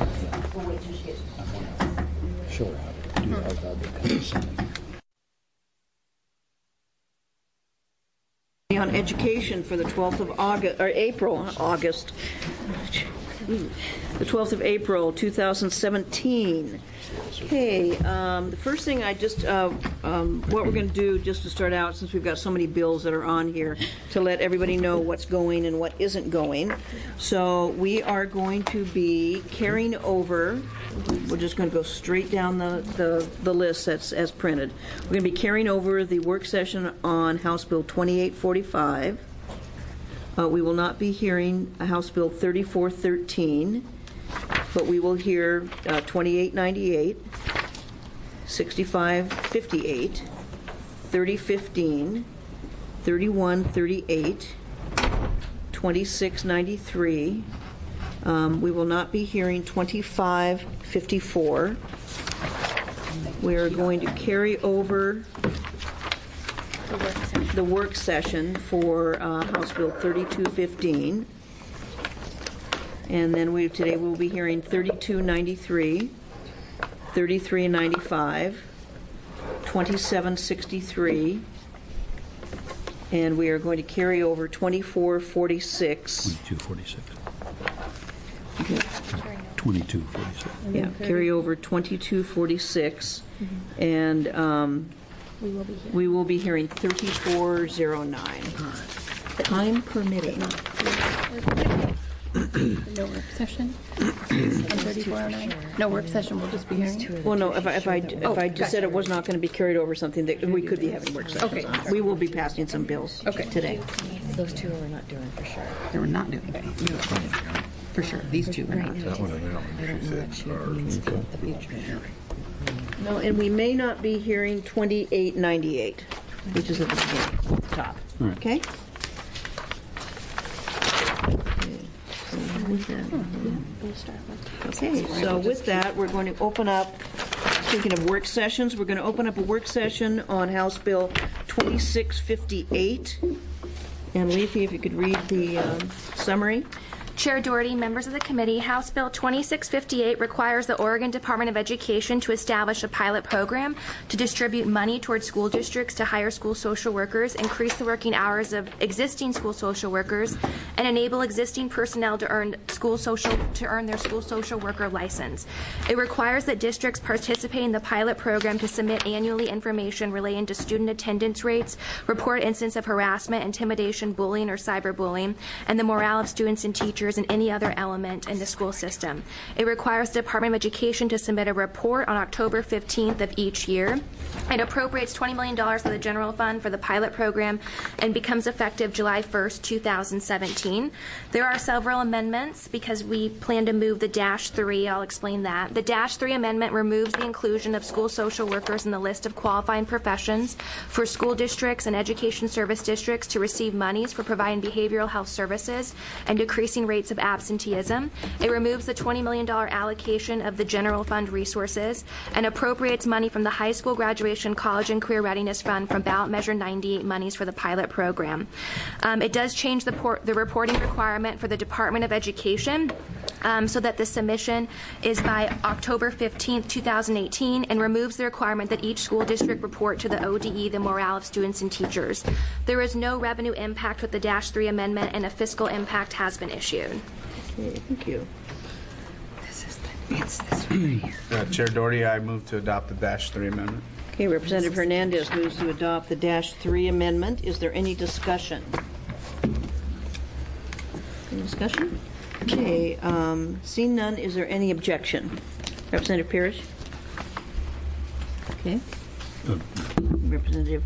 We'll wait till she gets. Sure. On education for the 12th of August, or April, August, the 12th of April, 2017. Okay, the first thing I just, what we're going to do just to start out, since we've got so many bills that are on here, to let everybody know what's going and what isn't going. So we are going to be carrying over, we're just going to go straight down the list that's as printed. We're going to be carrying over the work session on House Bill 2845. We will not be hearing House Bill 3413, but we will hear 2898, 6558, 3015, 3138, 2693. We will not be hearing 2554. We are going to carry over the work session for House Bill 3215. And then today we'll be hearing 3293, 3395, 2763, and we are going to carry over 2446. 2246. 2246. Yeah, carry over 2246, and we will be hearing 3409. Time permitting. No work session on 3409. No work session. We'll just be hearing. Well, no. If I just said it was not going to be carried over something, that we could be having work sessions. Okay. On. We will be passing some bills today. Those two we're not doing for sure. They were not doing it. For sure. These two were not. I don't know what she means for the future. No, and we may not be hearing 2898, which is at the beginning, at the top. Right. Okay. Okay, so with that, we're going to open up, speaking of work sessions, we're going to open up a work session on House Bill 2658. And Leafy, if you could read the summary. Chair Doherty, members of the committee, House Bill 2658 requires the Oregon Department of Education to establish a pilot program to distribute money towards school districts to hire school social workers, increase the working hours of existing school social workers, and enable existing personnel to earn their school social worker license. It requires that districts participate in the pilot program to submit annually information relating to student attendance rates, report incidents of harassment, intimidation, bullying, or cyberbullying, and the morale of students and teachers and any other element in the school system. It requires the Department of Education to submit a report on October 15th of each year. It appropriates $20 million for the general fund for the pilot program and becomes effective July 1st, 2017. There are several amendments because we plan to move the -3. I'll explain that. The -3 amendment removes the inclusion of school social workers in the list of qualifying professions for school districts and education service districts to receive monies for providing behavioral health services and decreasing rates of absenteeism. It removes the $20 million allocation of the general fund resources and appropriates money from the high school graduation, college, and career readiness fund from ballot measure 98 monies for the pilot program. It does change the reporting requirement for the Department of Education so that the submission is by October 15th, 2018, and removes the requirement that each school district report to the ODE the morale of students and teachers. There is no revenue impact with the -3 amendment, and a fiscal impact has been issued. Okay, thank you. Chair Doherty, I move to adopt the -3 amendment. Okay, Representative Hernandez moves to adopt the -3 amendment. Is there any discussion? Any discussion? Okay, seeing none, is there any objection? Representative Parrish? Okay. Representative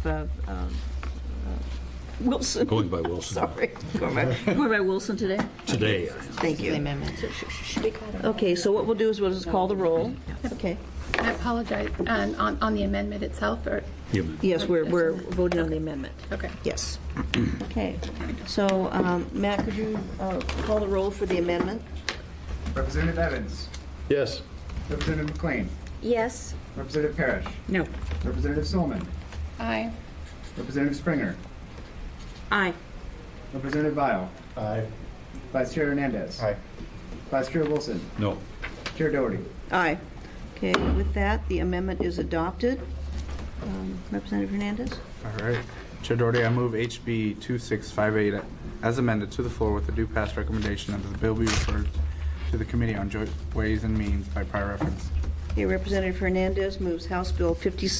Wilson. Going by Wilson. Sorry. Going by Wilson today? Today. Thank you. The amendment. Should we call it? Okay, so what we'll do is we'll just call the roll. Okay. I apologize. On the amendment itself, or Yes, we're voting on the amendment. okay. Yes. Okay. So, Matt, could you call the roll for the amendment? Representative Evans. Yes. Representative McLean. Yes. Representative Parrish. No. Representative Solomon. Aye. Representative Springer. Aye. Representative Vile. Aye. Vice Chair Hernandez. Aye. Vice Chair Wilson. No. Chair Doherty. Aye. Okay, with that, the amendment is adopted. Representative Hernandez? All right. Chair Doherty, I move HB 2658 as amended to the floor with a due pass recommendation that the bill be referred to the Committee on Joint Ways and Means by prior reference. Okay, Representative Hernandez moves House Bill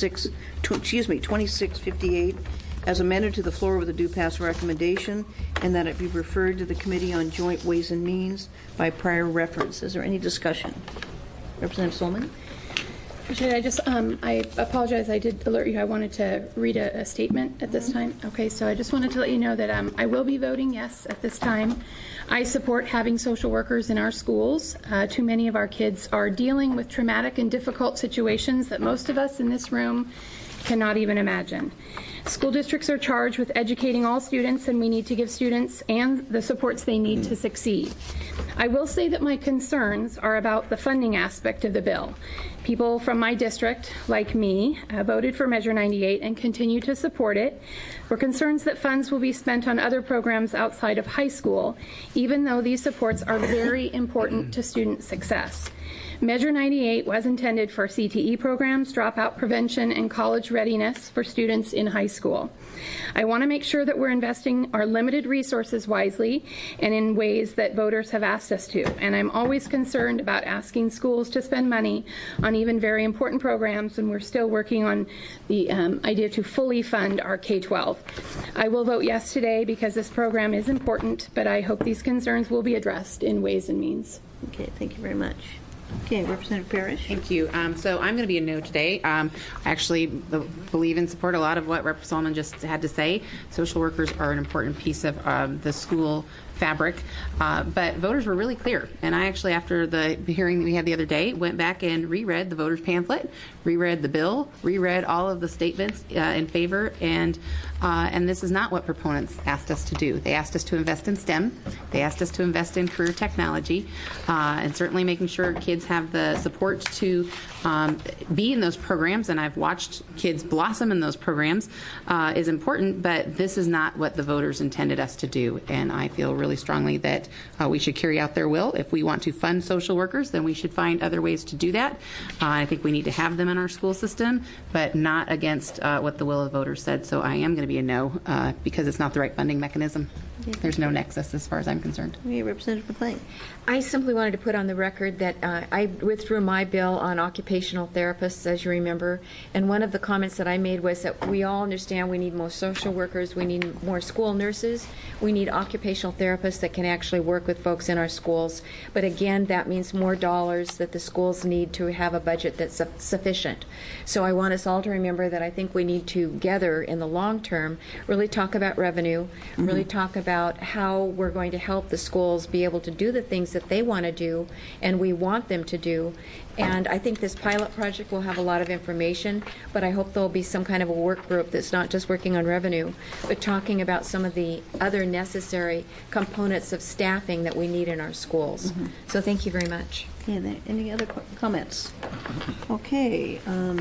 2658 as amended to the floor with a due pass recommendation, and that it be referred to the Committee on Joint Ways and Means by prior reference. Is there any discussion? Representative Solomon? Appreciate it. I apologize. I did alert you. I wanted to read a statement at this time. Okay, so I just wanted to let you know that I will be voting yes at this time. I support having social workers in our schools. Too many of our kids are dealing with traumatic and difficult situations that most of us in this room cannot even imagine. School districts are charged with educating all students, and we need to give students and the supports they need to succeed. I will say that my concerns are about the funding aspect of the bill. People from my district, like me, voted for Measure 98 and continue to support it. We're concerned that funds will be spent on other programs outside of high school, even though these supports are very important to student success. Measure 98 was intended for CTE programs, dropout prevention, and college readiness for students in high school. I want to make sure that we're investing our limited resources wisely and in ways that voters have asked us to. And I'm always concerned about asking schools to spend money on even very important programs, and we're still working on the idea to fully fund our K-12. I will vote yes today because this program is important, but I hope these concerns will be addressed in Ways and Means. Okay, thank you very much. Okay, Representative Parrish. Thank you. So I'm going to be a no today. I actually believe and support a lot of what Representative Solomon just had to say. Social workers are an important piece of the school fabric, but voters were really clear. And I actually, after the hearing that we had the other day, went back and reread the voters' pamphlet, reread the bill, reread all of the statements in favor, and this is not what proponents asked us to do. They asked us to invest in STEM. They asked us to invest in career technology, and certainly making sure kids have the support to be in those programs, and I've watched kids blossom in those programs, is important, but this is not what the voters intended us to do, and I feel really strongly that we should carry out their will. If we want to fund social workers, then we should find other ways to do that. I think we need to have them in our school system, but not against what the will of the voters said, so I am going to be a no because it's not the right funding mechanism. There's no nexus as far as I'm concerned. Okay, Representative McLean. I simply wanted to put on the record that I withdrew my bill on occupational therapists, as you remember, and one of the comments that I made was that we all understand we need more social workers, we need more school nurses, we need occupational therapists that can actually work with folks in our schools. But again, that means more dollars that the schools need to have a budget that's sufficient. So I want us all to remember that I think we need to together in the long term really talk about revenue, really talk about how we're going to help the schools be able to do the things that they want to do and we want them to do. And I think this pilot project will have a lot of information, but I hope there'll be some kind of a work group that's not just working on revenue, but talking about some of the other necessary components of staffing that we need in our schools. So thank you very much. Okay, any other comments? Okay.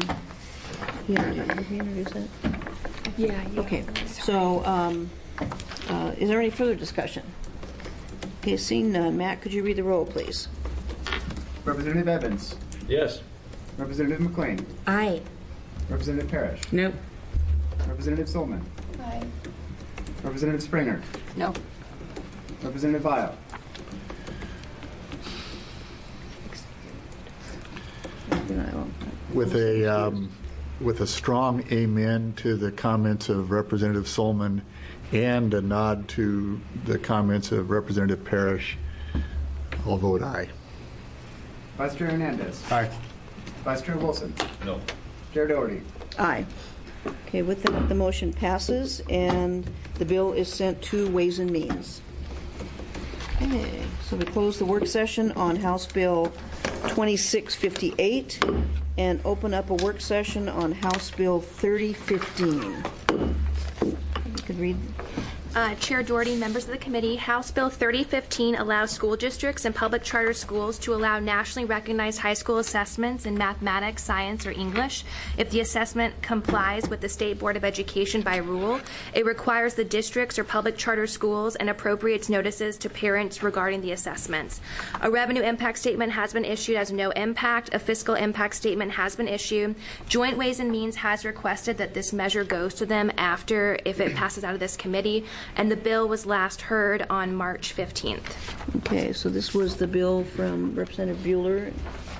You introduce it? Yeah. Okay, so is there any further discussion? Okay, seeing none. Matt, could you read the roll, please? Representative Evans. Yes. Representative McLean. Aye. Representative Parrish. No. Representative Solomon. Aye. Representative Springer. No. Representative Vial. With a strong amen to the comments of Representative Solomon and a nod to the comments of Representative Parrish, I'll vote aye. Vice Chair Hernandez. Aye. Vice Chair Wilson. No. Chair Doherty. Aye. Okay, with that, the motion passes, and the bill is sent to Ways and Means. Okay, so we close the work session on House Bill 2658 and open up a work session on House Bill 3015. You could read. Chair Doherty, members of the committee, House Bill 3015 allows school districts and public charter schools to allow nationally recognized high school assessments in mathematics, science, or English. If the assessment complies with the State Board of Education by rule, it requires the districts or public charter schools and appropriates notices to parents regarding the assessments. A revenue impact statement has been issued as no impact. A fiscal impact statement has been issued. Joint Ways and Means has requested that this measure goes to them after, if it passes out of this committee, and the bill was last heard on March 15th. Okay, so this was the bill from Representative Bueller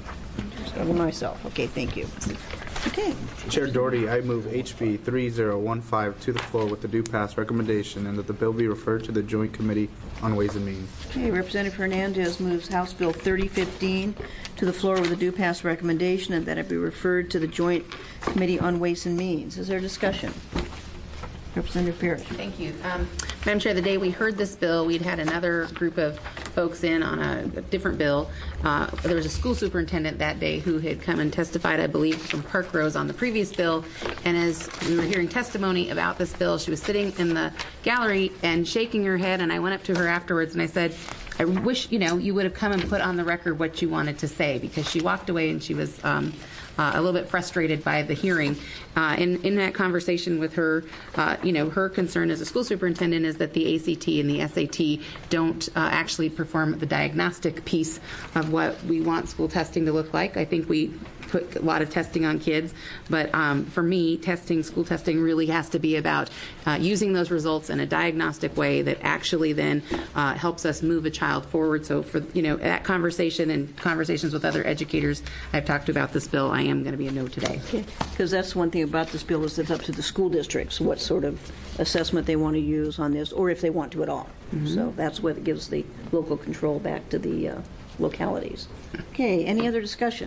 and myself. Okay, thank you. Okay. Chair Doherty, I move HB 3015 to the floor with the due pass recommendation and that the bill be referred to the Joint Committee on Ways and Means. Okay, Representative Hernandez moves House Bill 3015 to the floor with a due pass recommendation and that it be referred to the Joint Committee on Ways and Means. Is there discussion? Representative Parrish. Thank you. Madam Chair, the day we heard this bill, we'd had another group of folks in on a different bill. There was a school superintendent that day who had come and testified, I believe, from Park Rose on the previous bill. And as we were hearing testimony about this bill, she was sitting in the gallery and shaking her head. And I went up to her afterwards and I said, I wish, you would have come and put on the record what you wanted to say, because she walked away and she was a little bit frustrated by the hearing. In that conversation with her, her concern as a school superintendent is that the ACT and the SAT don't actually perform the diagnostic piece of what we want school testing to look like. I think we put a lot of testing on kids, but for me, school testing really has to be about using those results in a diagnostic way that actually then helps us move a child forward. So for that conversation and conversations with other educators I've talked about this bill, I am going to be a no today. Because that's one thing about this bill is it's up to the school districts what sort of assessment they want to use on this, or if they want to at all. So that's what gives the local control back to the localities. Okay, any other discussion?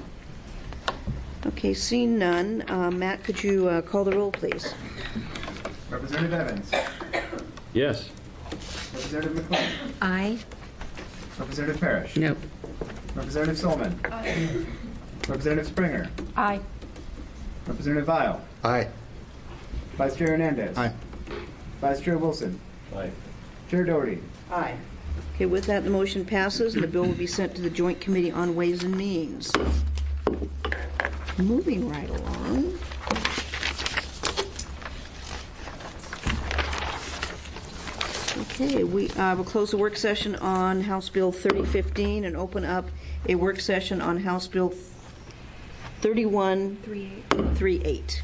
Okay, seeing none, Matt, could you call the roll, please? Representative Evans. Yes. Representative McLean. Aye. Representative Parrish. No. Representative Solomon. Representative Springer. Aye. Representative Vial. Aye. Vice Chair Hernandez. Aye. Vice Chair Wilson. Aye. Chair Doherty. Aye. Okay, with that, the motion passes, and the bill will be sent to the Joint Committee on Ways and Means. Moving right along. Okay, we will close the work session on House Bill 3015 and open up a work session on House Bill 3138.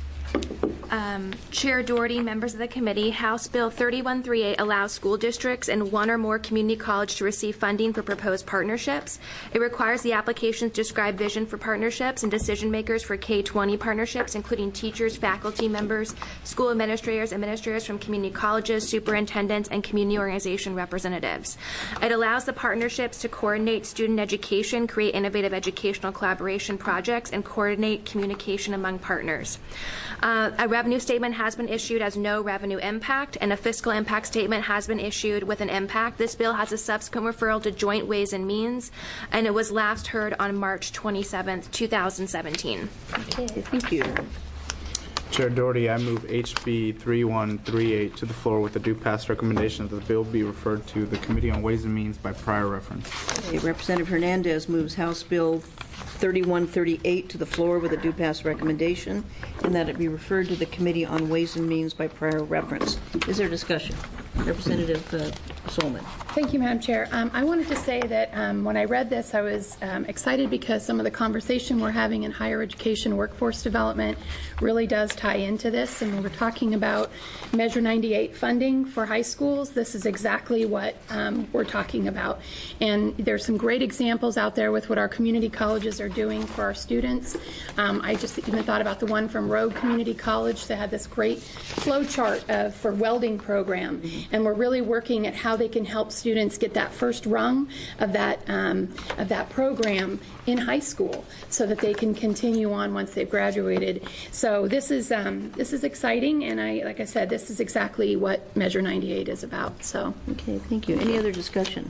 Chair Doherty, members of the committee, House Bill 3138 allows school districts and one or more community colleges to receive funding for proposed partnerships. It requires the applications describe vision for partnerships and decision makers for K-20 partnerships, including teachers, faculty members, school administrators from community colleges, superintendents, and community organization representatives. It allows the partnerships to coordinate student education, create innovative educational collaboration projects, and coordinate communication among partners. A revenue statement has been issued as no revenue impact, and a fiscal impact statement has been issued with an impact. This bill has a subsequent referral to Joint Ways and Means, and it was last heard on March 27th, 2017. Okay, thank you. Chair Doherty, I move HB 3138 to the floor with the due pass recommendation that the bill be referred to the Committee on Ways and Means by prior reference. Okay, Representative Hernandez moves House Bill 3138 to the floor with a due pass recommendation, and that it be referred to the Committee on Ways and Means by prior reference. Is there discussion? Representative Solomon. Thank you, Madam Chair. I wanted to say that when I read this, I was excited because some of the conversation we're having in higher education workforce development really does tie into this. And when we're talking about Measure 98 funding for high schools, this is exactly what we're talking about. And there's some great examples out there with what our community colleges are doing for our students. I just even thought about the one from Rogue Community College that had this great flow chart for welding program. And we're really working at how they can help students get that first rung of that program in high school so that they can continue on once they've graduated. So this is exciting, and like I said, this is exactly what Measure 98 is about. So okay, thank you. Any other discussion?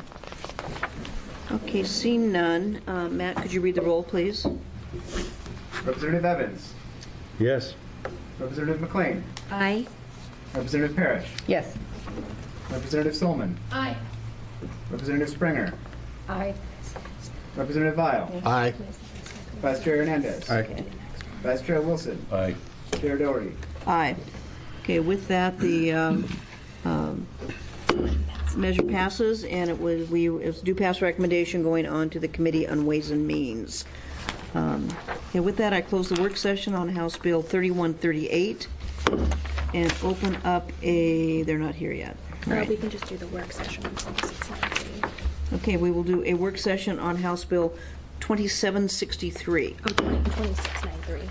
Okay, seeing none, Matt, could you read the roll, please? Representative Evans. Yes. Representative McLean. Aye. Representative Parrish. Yes. Representative Solman. Aye. Representative Springer. Aye. Representative Vile. Aye. Vice Chair Hernandez. Aye. Vice Chair Wilson. Aye. Chair Doherty. Aye. Okay, with that, the measure passes, and it was due pass recommendation going on to the Committee on Ways and Means. Okay, with that, I close the work session on House Bill 3138 and open up they're not here yet. Or we can just do the work session on 2693. Okay, we will do a work session on House Bill 2763. Oh, 2693.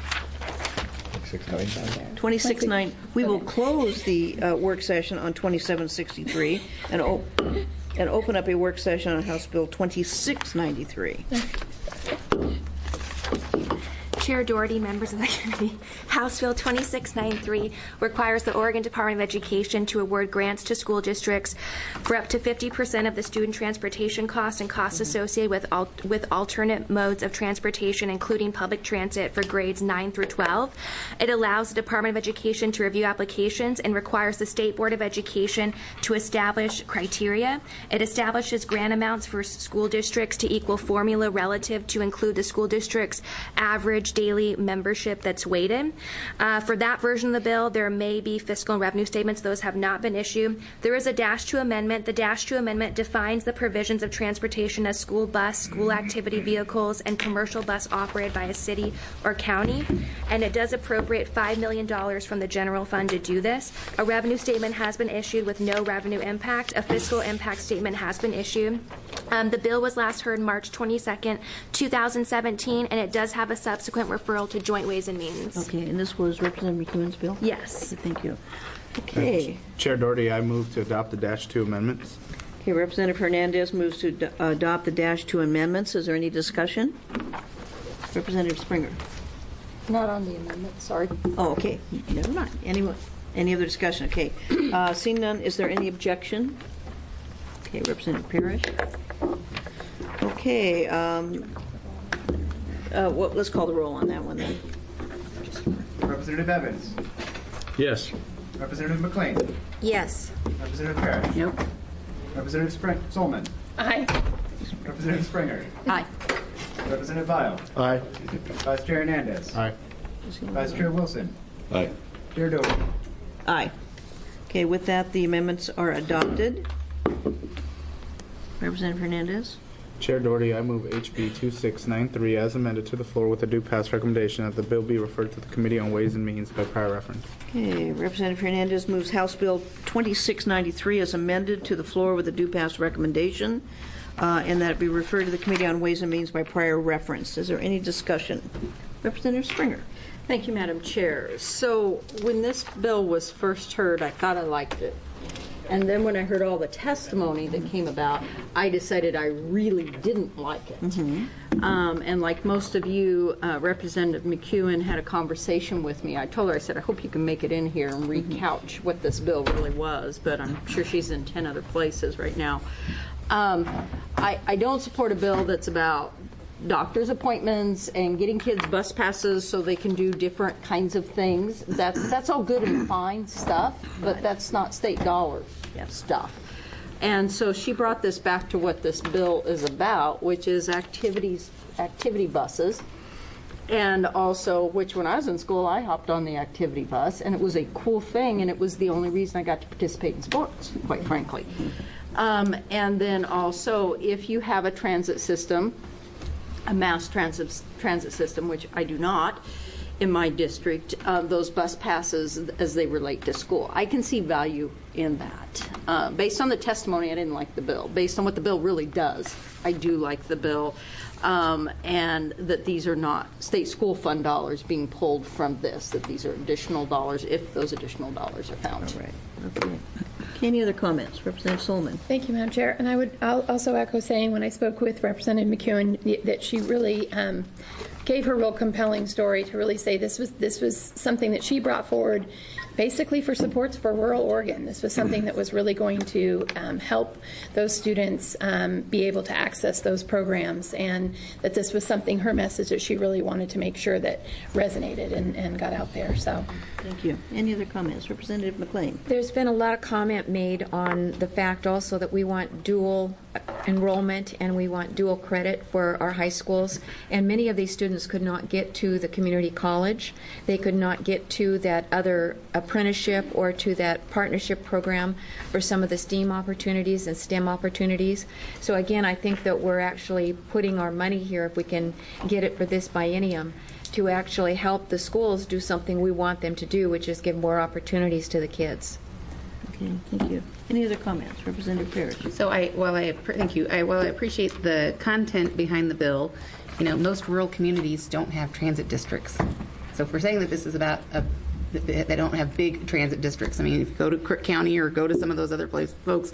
26-9, we will close the work session on 2763 and open up a work session on House Bill 2693. Chair Doherty, members of the committee, House Bill 2693 requires the Oregon Department of Education to award grants to school districts for up to 50% of the student transportation costs and costs associated with alternate modes of transportation, including public transit, for grades 9 through 12. It allows the Department of Education to review applications and requires the State Board of Education to establish criteria. It establishes grant amounts for school districts to equal formula relative to include the school district's average daily membership that's weighted. For that version of the bill, there may be fiscal and revenue statements. Those have not been issued. There is a -2 amendment. The -2 amendment defines the provisions of transportation as school bus, school activity vehicles, and commercial bus operated by a city or county. And it does appropriate $5 million from the general fund to do this. A revenue statement has been issued with no revenue impact. A fiscal impact statement has been issued. The bill was last heard March 22nd, 2017, and it does have a subsequent referral to Joint Ways and Means. Okay, and this was Representative McEwen's bill? Yes. Thank you. Okay. Chair Doherty, I move to adopt the -2 amendments. Okay, Representative Hernandez moves to adopt the -2 amendments. Is there any discussion? Representative Springer. Not on the amendment, sorry. Oh, okay. Never mind. Any other discussion? Okay. Seeing none, is there any objection? Okay, Representative Parrish. Okay. Let's call the roll on that one then. Representative Evans. Yes. Representative McLean. Yes. Representative Parrish. Nope. Representative Solman. Aye. Representative Springer. Aye. Representative Vile. Aye. Vice Chair Hernandez. Aye. Vice Chair Wilson. Aye. Chair Doherty. Aye. Okay, with that, the amendments are adopted. Representative Hernandez. Chair Doherty, I move HB 2693 as amended to the floor with a due pass recommendation that the bill be referred to the Committee on Ways and Means by prior reference. Okay, Representative Hernandez moves House Bill 2693 as amended to the floor with a due pass recommendation, and that it be referred to the Committee on Ways and Means by prior reference. Is there any discussion? Representative Springer. Thank you, Madam Chair. So when this bill was first heard, I thought I liked it. And then when I heard all the testimony that came about, I decided I really didn't like it. And like most of you, Representative McEwen had a conversation with me. I told her, I said, I hope you can make it in here and recouch what this bill really was, but I'm sure she's in 10 other places right now. I don't support a bill that's about doctor's appointments and getting kids bus passes so they can do different kinds of things. That's all good and fine stuff, but that's not state dollar stuff. And so she brought this back to what this bill is about, which is activity buses. And also, which when I was in school, I hopped on the activity bus, and it was a cool thing, and it was the only reason I got to participate in sports, quite frankly. And then also, if you have a transit system, a mass transit system, which I do not in my district, those bus passes as they relate to school. I can see value in that. Based on the testimony, I didn't like the bill. Based on what the bill really does, I do like the bill. And that these are not state school fund dollars being pulled from this, that these are additional dollars if those additional dollars are found. All right. Okay. Any other comments? Representative Solman. Thank you, Madam Chair. And I'll also echo saying when I spoke with Representative McEwen that she really gave her real compelling story to really say this was something that she brought forward basically for supports for rural Oregon. This was something that was really going to help those students be able to access those programs, and that this was something, her message, that she really wanted to make sure that resonated and got out there. So, Thank you. Any other comments? Representative McLean. There's been a lot of comment made on the fact also that we want dual enrollment and we want dual credit for our high schools, and many of these students could not get to the community college. They could not get to that other apprenticeship or to that partnership program for some of the STEAM opportunities and STEM opportunities. So again, I think that we're actually putting our money here, if we can get it for this biennium, to actually help the schools do something we want them to do, which is give more opportunities to the kids. Okay, thank you. Any other comments? Representative Parrish. So thank you. While I appreciate the content behind the bill, most rural communities don't have transit districts. So if we're saying that this is about they don't have big transit districts. I mean, if you go to Crook County or go to some of those other places, folks,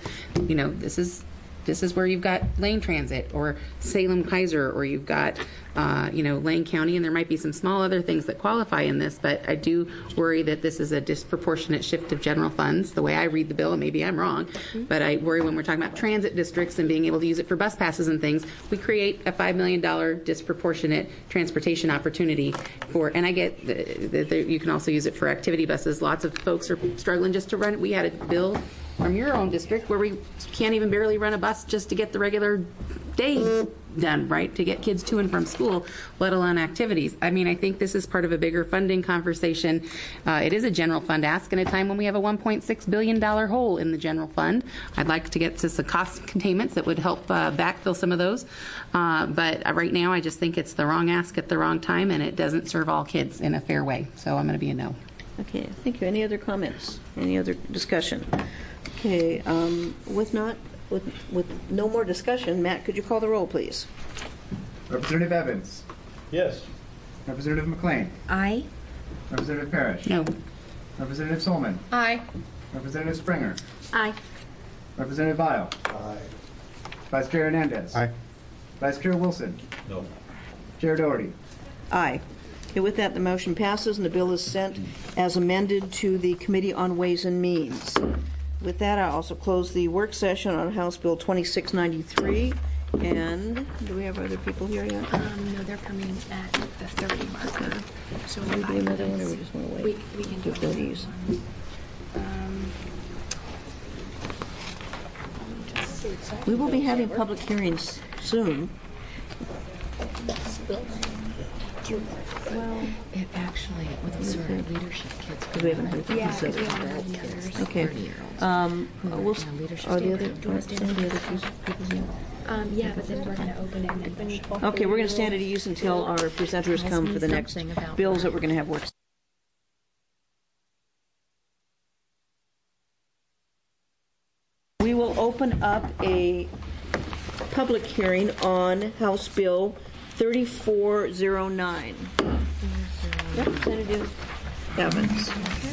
this is where you've got Lane Transit or Salem Kaiser, or you've got Lane County, and there might be some small other things that qualify in this, but I do worry that this is a disproportionate shift of general funds, the way I read the bill, and maybe I'm wrong, but I worry when we're talking about transit districts and being able to use it for bus passes and things, we create a $5 million disproportionate transportation opportunity for, and I get that you can also use it for activity buses. Lots of folks are struggling just to run. We had a bill from your own district where we can't even barely run a bus just to get the regular day done, right, to get kids to and from school, let alone activities. I mean, I think this is part of a bigger funding conversation. It is a general fund ask in a time when we have a $1.6 billion hole in the general fund. I'd like to get to some cost containments that would help backfill some of those. But right now, I just think it's the wrong ask at the wrong time, and it doesn't serve all kids in a fair way. So I'm going to be a no. Okay, thank you. Any other comments? Any other discussion? Okay, with no more discussion, Matt, could you call the roll, please? Representative Evans. Yes. Representative McLean. Aye. Representative Parrish. No. Representative Solman. aye. Representative Springer. Aye. Representative Vile. Aye. Vice Chair Hernandez. Aye. Vice Chair Wilson. No. Chair Doherty. Aye. Okay, with that, the motion passes and the bill is sent as amended to the Committee on Ways and Means. With that, I also close the work session on House Bill 2693. And do we have other people here yet? No, they're coming at the 30 marker. So Can we do another one, or we just want to wait? We can do With these. We will be having public hearings soon. Well, it actually, with the sort of leadership kids. Because we haven't heard from Yeah, the because we haven't heard the others. Okay. Are the other people's names? Yeah, but then we're going to open it and Okay, we're going to stand at ease until our presenters come for the next bills that we're going to have work. We will open up a public hearing on House Bill 3409. Representative Evans.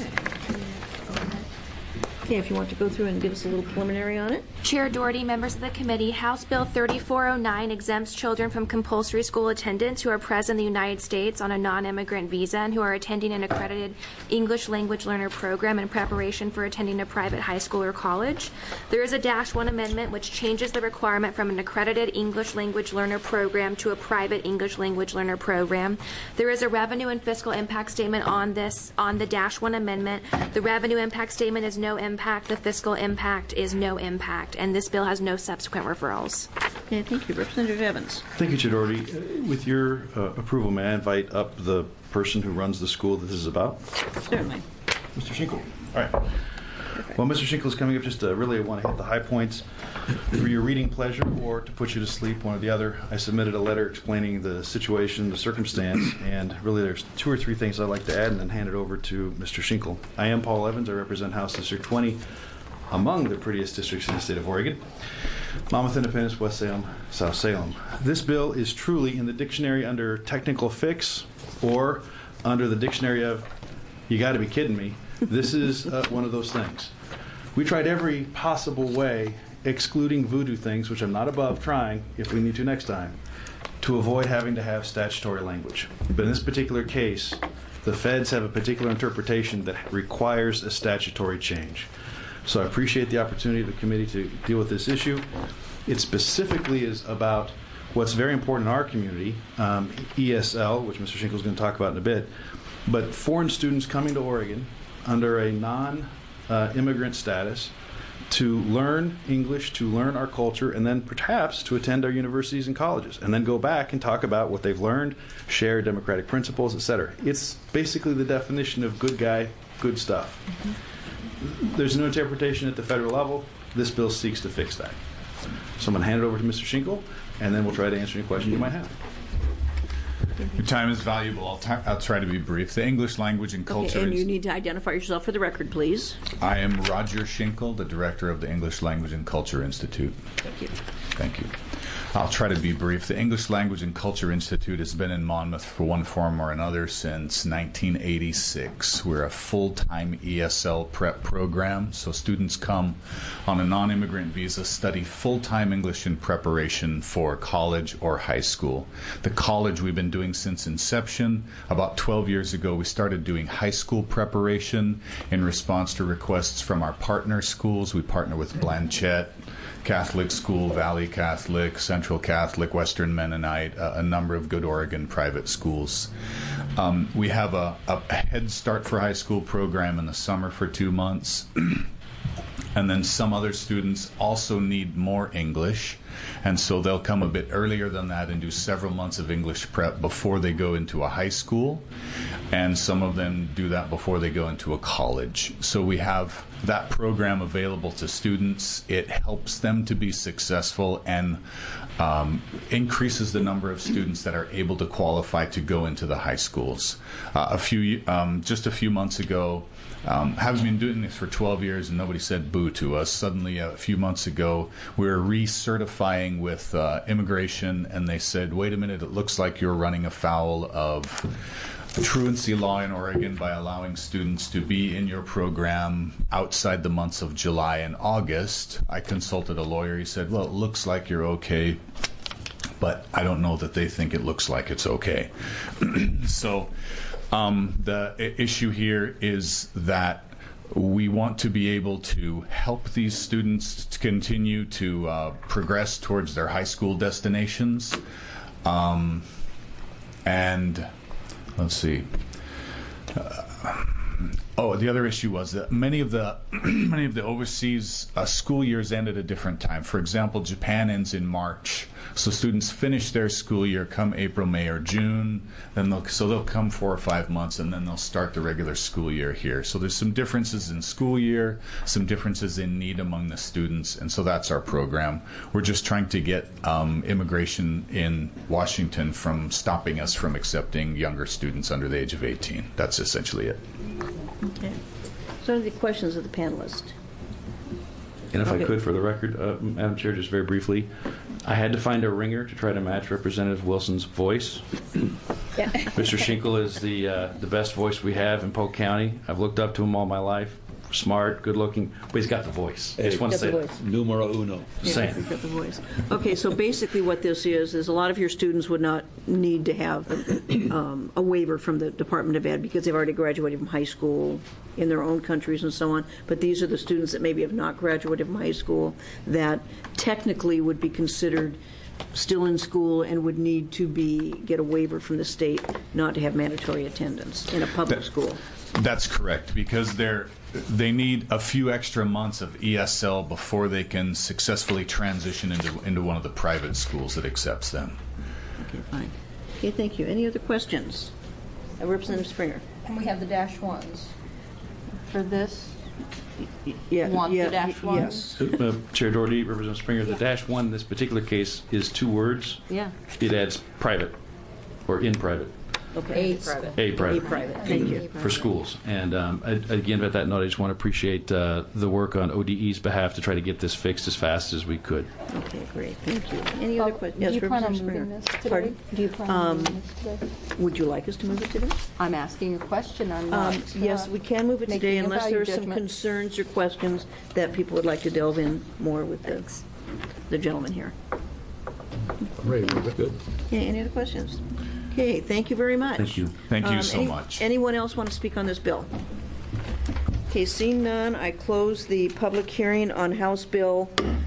Okay, if you want to go through and give us a little preliminary on it. Chair Doherty, members of the committee, House Bill 3409 exempts children from compulsory school attendance who are present in the United States on a non-immigrant visa and who are attending an accredited English language learner program in preparation for attending a private high school or college. There is a -1 amendment which changes the requirement from an accredited English language learner program to a private English language learner program. There is a revenue and fiscal impact statement on the -1 amendment. The revenue impact statement is no impact. The fiscal impact is no impact. And this bill has no subsequent referrals. Okay, thank you. Representative Evans. Thank you, Chair Doherty. With your approval, may I invite up the person who runs the school that this is about? Certainly. Mr. Schinkel. All right. Well, Mr. Schinkel is coming up just to really want to hit the high points for your reading pleasure or to put you to sleep, one or the other. I submitted a letter explaining the situation, the circumstance, and really there's 2 or 3 things I'd like to add and then hand it over to Mr. Schinkel. I am Paul Evans. I represent House District 20, among the prettiest districts in the state of Oregon. Monmouth, Independence, West Salem, South Salem. This bill is truly in the dictionary under technical fix or under the dictionary of, you got to be kidding me. This is one of those things. We tried every possible way, excluding voodoo things, which I'm not above trying if we need to next time, to avoid having to have statutory language. But in this particular case, The feds have a particular interpretation that requires a statutory change. So I appreciate the opportunity of the committee to deal with this issue. It specifically is about what's very important in our community, ESL, which Mr. Schinkel is going to talk about in a bit, but foreign students coming to Oregon under a non-immigrant status to learn English, to learn our culture, and then perhaps to attend our universities and colleges, and then go back and talk about what they've learned, share democratic principles, etc. It's basically the definition of good guy, good stuff. There's no interpretation at the federal level. This bill seeks to fix that. So I'm going to hand it over to Mr. Schinkel, and then we'll try to answer any questions you might have. Your time is valuable. I'll try to be brief. The English Language and Culture... Okay, and you need to identify yourself for the record, please. I am Roger Schinkel, the director of the English Language and Culture Institute. Thank you. Thank you. I'll try to be brief. The English Language and Culture Institute has been in Monmouth for one form or another since 1986. We're a full-time ESL prep program, so students come on a non-immigrant visa, study full-time English in preparation for college or high school. The college we've been doing since inception. About 12 years ago, we started doing high school preparation in response to requests from our partner schools. We partner with Blanchette Catholic School, Valley Catholic, Central Catholic, Western Mennonite, a number of good Oregon private schools. We have a Head Start for High School program in the summer for 2 months. And then some other students also need more English, and so they'll come a bit earlier than that and do several months of English prep before they go into a high school, and some of them do that before they go into a college. So we have that program available to students. It helps them to be successful and increases the number of students that are able to qualify to go into the high schools. Just a few months ago, having been doing this for 12 years and nobody said boo to us, suddenly a few months ago we were recertifying with immigration, and they said, wait a minute, it looks like you're running afoul of truancy law in Oregon by allowing students to be in your program outside the months of July and August. I consulted a lawyer. He said, well, it looks like you're okay, but I don't know that they think it looks like it's okay. So the issue here is that we want to be able to help these students to continue to progress towards their high school destinations. And let's see. The other issue was that many of the overseas school years end at a different time. For example, Japan ends in March, so students finish their school year come April, May, or June. Then they'll come 4 or 5 months, and then they'll start the regular school year here. So there's some differences in school year, some differences in need among the students, and so that's our program. We're just trying to get immigration in Washington from stopping us from accepting younger students under the age of 18. That's essentially it. Okay. So the questions of the panelists. And if I could, for the record, Madam Chair, just very briefly, I had to find a ringer to try to match Representative Wilson's voice. Yeah. Mr. Schinkel is the best voice we have in Polk County. I've looked up to him all my life. Smart, good-looking, but he's got the voice. I just want to say that. Numero uno. Yeah, he's got the voice. Okay, so basically what this is a lot of your students would not need to have a waiver from the Department of Ed because they've already graduated from high school in their own countries and so on, but these are the students that maybe have not graduated from high school that technically would be considered still in school and would need to get a waiver from the state not to have mandatory attendance in a public school. That's correct, because they need a few extra months of ESL before they can successfully transition into one of the private schools that accepts them. Okay, fine. Okay, thank you. Any other questions? Representative Springer. And we have the dash ones for this. Yeah, Want the dash ones? Yes. Chair Doherty, Representative Springer, the dash one in this particular case is 2 words. Yeah. It adds private or in private. Okay. A private. A private. A private. Thank you. For schools. And again, at that note, I just want to appreciate the work on ODE's behalf to try to get this fixed as fast as we could. Okay, great. Thank you. Any other questions? Yes, Do you plan on Representative moving Springer. this today? Pardon? Do you plan on moving this today? Would you like us to move it today? I'm asking a question. I'm not. Yes, we can move it making today a unless value there are some judgment. concerns or questions that people would like to delve in more with the gentleman here. Great, good. Okay, any other questions? Okay, thank you very much. Thank you. Thank you so much. Anyone else want to speak on this bill? Okay, seeing none, I close the public hearing on House Bill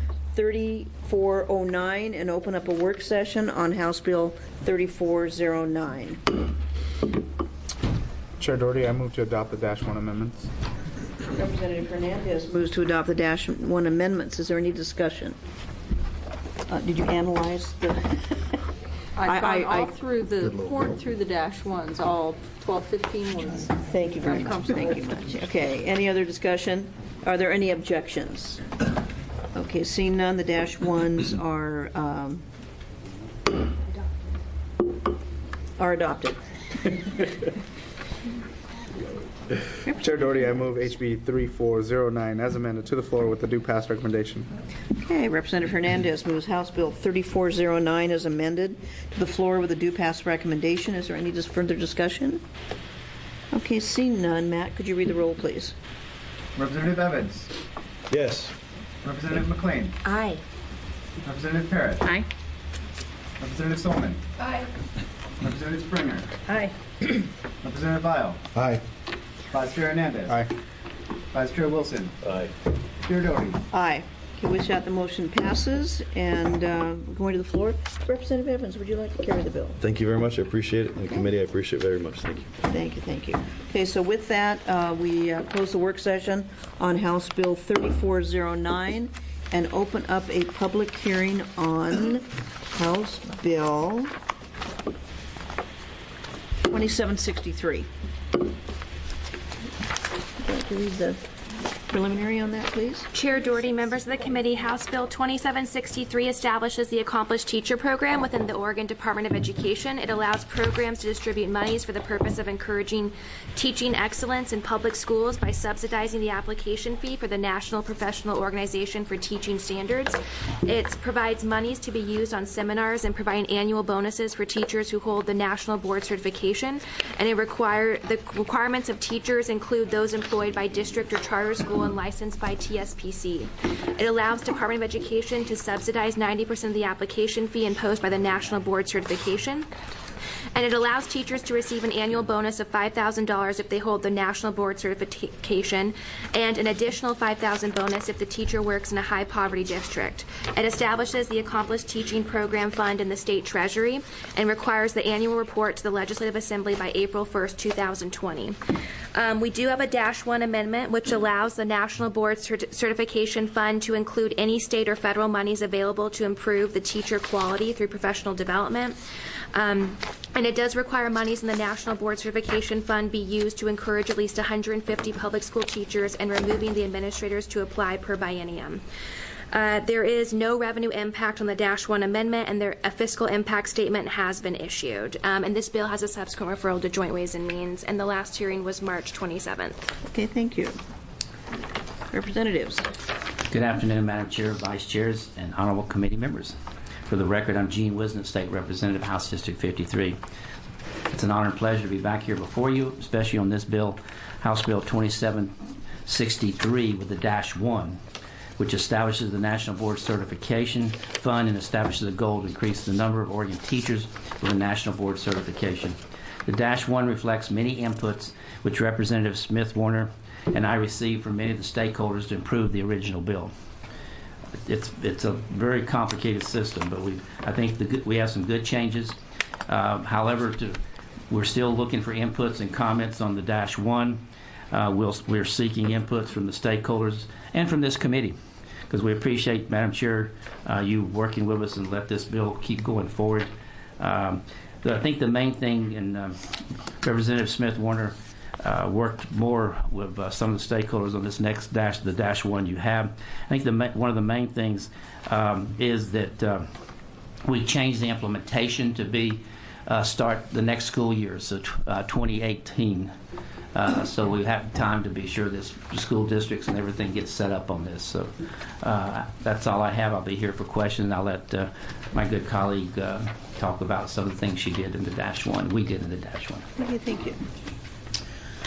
3409 and open up a work session on House Bill 3409. Chair Doherty, I move to adopt the Dash 1 amendments. Representative Hernandez moves to adopt the Dash 1 amendments. Is there any discussion? Did you analyze the... I've gone all through the, poured through the dash ones, all 12, 15 ones. Thank you very much. Thank you much. Okay, any other discussion? Are there any objections? Okay, seeing none, the dash ones are adopted. Chair Doherty, I move HB 3409 as amended to the floor with the due pass recommendation. Okay, Representative Hernandez moves House Bill 3409 as amended to the floor with a due pass recommendation. Is there any further discussion? Okay, seeing none, Matt, could you read the roll, please? Representative Evans. Yes. Representative McLean. Aye. Representative Parrish. Aye. Representative Solman. Aye. Representative Springer. Aye. Representative Vile. Aye. Vice Chair Hernandez. Aye. Vice Chair Wilson. Aye. Chair Doherty. Aye. Okay, with that, the motion passes, and going to the floor. Representative Evans, would you like to carry the bill? Thank you very much. I appreciate it. And the committee, I appreciate it very much. Thank you. Thank you, thank you. Okay, so with that, we close the work session on House Bill 3409 and open up a public hearing on House Bill 2763. Would you like to read the preliminary on that, please? Chair Doherty, members of the committee, House Bill 2763 establishes the Accomplished Teacher Program within the Oregon Department of Education. It allows programs to distribute monies for the purpose of encouraging teaching excellence in public schools by subsidizing the application fee for the National Professional Organization for Teaching Standards. It provides monies to be used on seminars and providing annual bonuses for teachers who hold the National Board Certification. And the requirements of teachers include those employed by district or charter school and licensed by TSPC. It allows Department of Education to subsidize 90% of the application fee imposed by the National Board Certification. And it allows teachers to receive an annual bonus of $5,000 if they hold the National Board Certification, and an additional $5,000 bonus if the teacher works in a high-poverty district. It establishes the Accomplished Teaching Program Fund in the State Treasury and requires the annual report to the Legislative Assembly by April 1st, 2020. We do have a Dash 1 amendment, which allows the National Board Certification Fund to include any state or federal monies available to improve the teacher quality through professional development. And it does require monies in the National Board Certification Fund be used to encourage at least 150 public school teachers and removing the administrators to apply per biennium. There is no revenue impact on the Dash 1 amendment, and a fiscal impact statement has been issued. And this bill has a subsequent referral to Joint Ways and Means, and the last hearing was March 27th. Okay, thank you. Representatives. Good afternoon, Madam Chair, Vice Chairs, and honorable committee members. For the record, I'm Gene Wisnett, State Representative, House District 53. It's an honor and pleasure to be back here before you, especially on this bill, House Bill 2763 with the Dash 1, which establishes the National Board Certification Fund and establishes a goal to increase the number of Oregon teachers with a National Board Certification. The Dash 1 reflects many inputs which Representative Smith Warner and I received from many of the stakeholders to improve the original bill. It's a very complicated system, but I think we have some good changes. However, we're still looking for inputs and comments on the Dash 1. We're seeking inputs from the stakeholders and from this committee, because we appreciate, Madam Chair, you working with us and let this bill keep going forward. I think the main thing, and Representative Smith Warner worked more with some of the stakeholders on this next the Dash 1 you have. I think one of the main things is that we changed the implementation to be start the next school year, so 2018. So we have time to be sure this school districts and everything gets set up on this. So that's all I have. I'll be here for questions. I'll let my good colleague talk about some of the things she did in the Dash 1. We did in the Dash 1. Okay, thank you.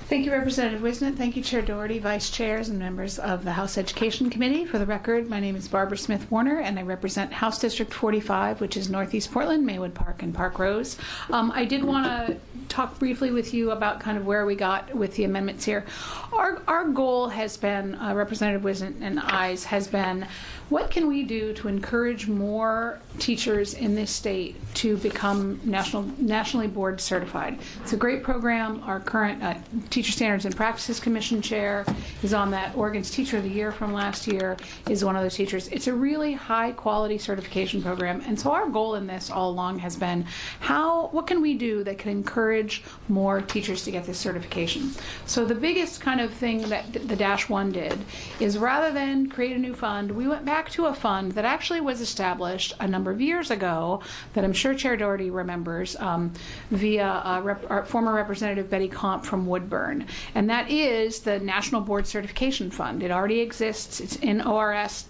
Thank you, Representative Wisnett. Thank you, Chair Doherty, Vice Chairs, and members of the House Education Committee. For the record, my name is Barbara Smith Warner, and I represent House District 45, which is Northeast Portland, Maywood Park, and Park Rose. I did want to talk briefly with you about kind of where we got with the amendments here. Our goal has been, Representative Wisnett and I's, has been, what can we do to encourage more teachers in this state to become nationally board certified? It's a great program. Our current Teacher Standards and Practices Commission chair is on that. Oregon's Teacher of the Year from last year is one of those teachers. It's a really high quality certification program. And so our goal in this all along has been, what can we do that can encourage more teachers to get this certification? So the biggest kind of thing that the Dash 1 did is, rather than create a new fund, we went back to a fund that actually was established a number of years ago that I'm sure Chair Doherty remembers via our former Representative Betty Comp from Woodburn. And that is the National Board Certification Fund. It already exists. It's in ORS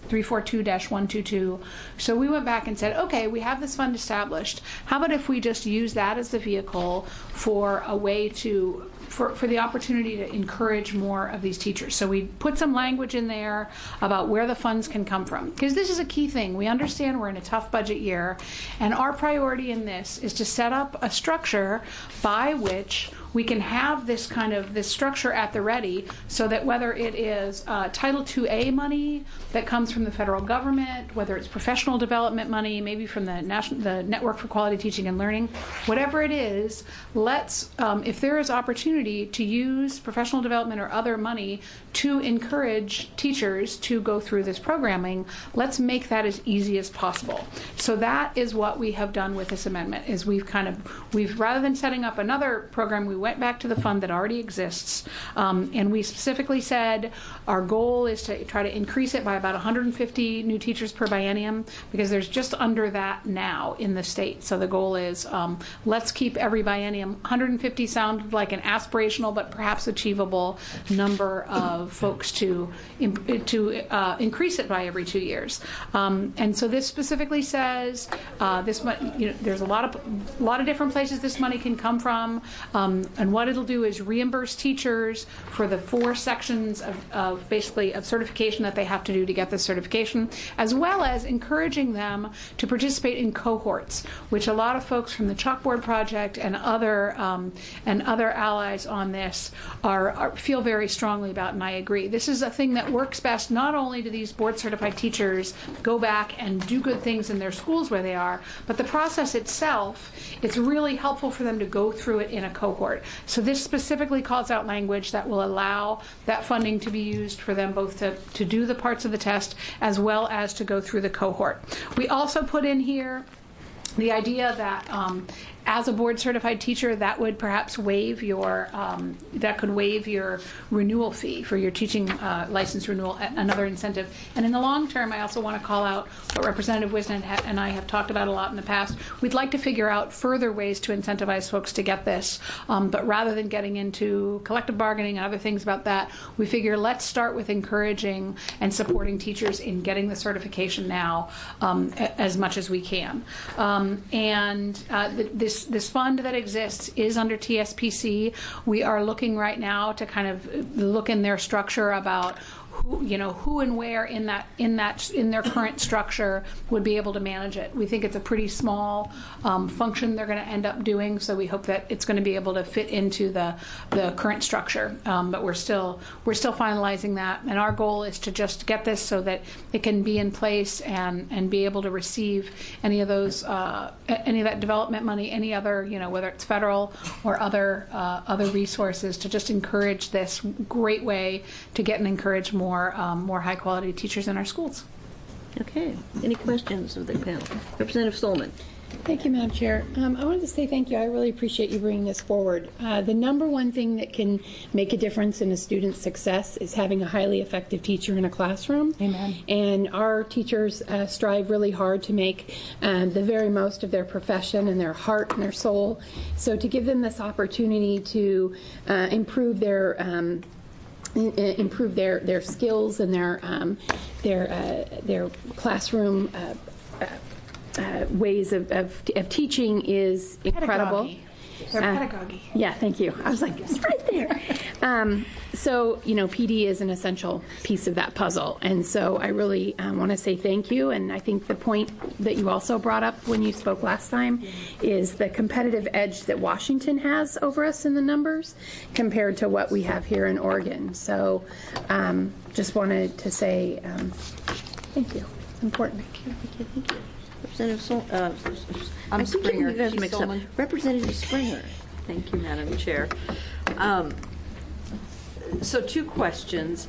342-122. So we went back and said, okay, we have this fund established. How about if we just use that as the vehicle for a way to for the opportunity to encourage more of these teachers. So we put some language in there about where the funds can come from. Because this is a key thing. We understand we're in a tough budget year, and our priority in this is to set up a structure by which we can have this structure at the ready, so that whether it is Title IIA money that comes from the federal government, whether it's professional development money, maybe from the Network for Quality Teaching and Learning, whatever it is, let's, if there is opportunity to use professional development or other money to encourage teachers to go through this programming, let's make that as easy as possible. So that is what we have done with this amendment, is we've rather than setting up another program, we went back to the fund that already exists, and we specifically said our goal is to try to increase it by about 150 new teachers per biennium, because there's just under that now in the state. So the goal is, let's keep every biennium. 150 sounded like an aspirational but perhaps achievable number of folks to increase it by every 2 years. And so this specifically says there's a lot of different places this money can come from, and what it'll do is reimburse teachers for the 4 sections of certification that they have to do to get this certification, as well as encouraging them to participate in cohorts, which a lot of folks from the Chalkboard Project and other allies on this feel very strongly about, and I agree. This is a thing that works best. Not only do these board certified teachers go back and do good things in their schools where they are, but the process itself, it's really helpful for them to go through it in a cohort. So this specifically calls out language that will allow that funding to be used for them both to do the parts of the test as well as to go through the cohort. We also put in here the idea that as a board certified teacher, that would perhaps waive your renewal fee for your teaching license renewal, another incentive. And in the long term, I also want to call out what Representative Wisnett and I have talked about a lot in the past. We'd like to figure out further ways to incentivize folks to get this, but rather than getting into collective bargaining and other things about that, we figure let's start with encouraging and supporting teachers in getting the certification now as much as we can. This fund that exists is under TSPC. We are looking right now to kind of look in their structure about who and where in their current structure would be able to manage it. We think it's a pretty small function they're going to end up doing, so we hope that it's going to be able to fit into the current structure. But we're still finalizing that, and our goal is to just get this so that it can be in place and be able to receive any of that development money, any other whether it's federal or other resources, to just encourage this great way to get and encourage more high quality teachers in our schools. Okay. Any questions of the panel? Representative Solomon. Thank you, Madam Chair. I wanted to say thank you. I really appreciate you bringing this forward. The number one thing that can make a difference in a student's success is having a highly effective teacher in a classroom. Amen. And our teachers strive really hard to make the very most of their profession and their heart and their soul. So to give them this opportunity to improve their skills and their classroom ways of teaching is incredible. Their pedagogy. Yeah, thank you. I was like, it's right there. So, PD is an essential piece of that puzzle. And so I really want to say thank you. And I think the point that you also brought up when you spoke last time is the competitive edge that Washington has over us in the numbers compared to what we have here in Oregon. So just wanted to say thank you. It's important. Thank you. Representative I'm Springer. You guys She's mixed up. Solman. Representative Springer. Thank you, Madam Chair. So 2 questions.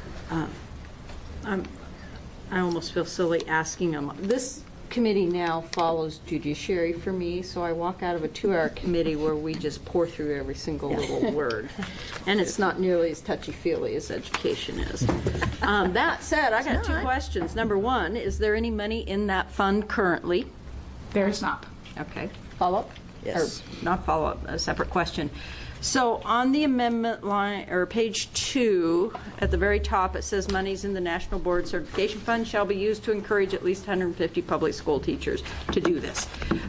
I almost feel silly asking them. This committee now follows judiciary for me, so I walk out of a 2-hour committee where we just pour through every single little word. And it's not nearly as touchy-feely as education is. That said, I got 2 questions. Number 1, is there any money in that fund currently? There is not. Okay. Follow-up? Yes. Or not follow-up, a separate question. So on the amendment line, or page 2, at the very top, it says monies in the National Board Certification Fund shall be used to encourage at least 150 public school teachers to do this.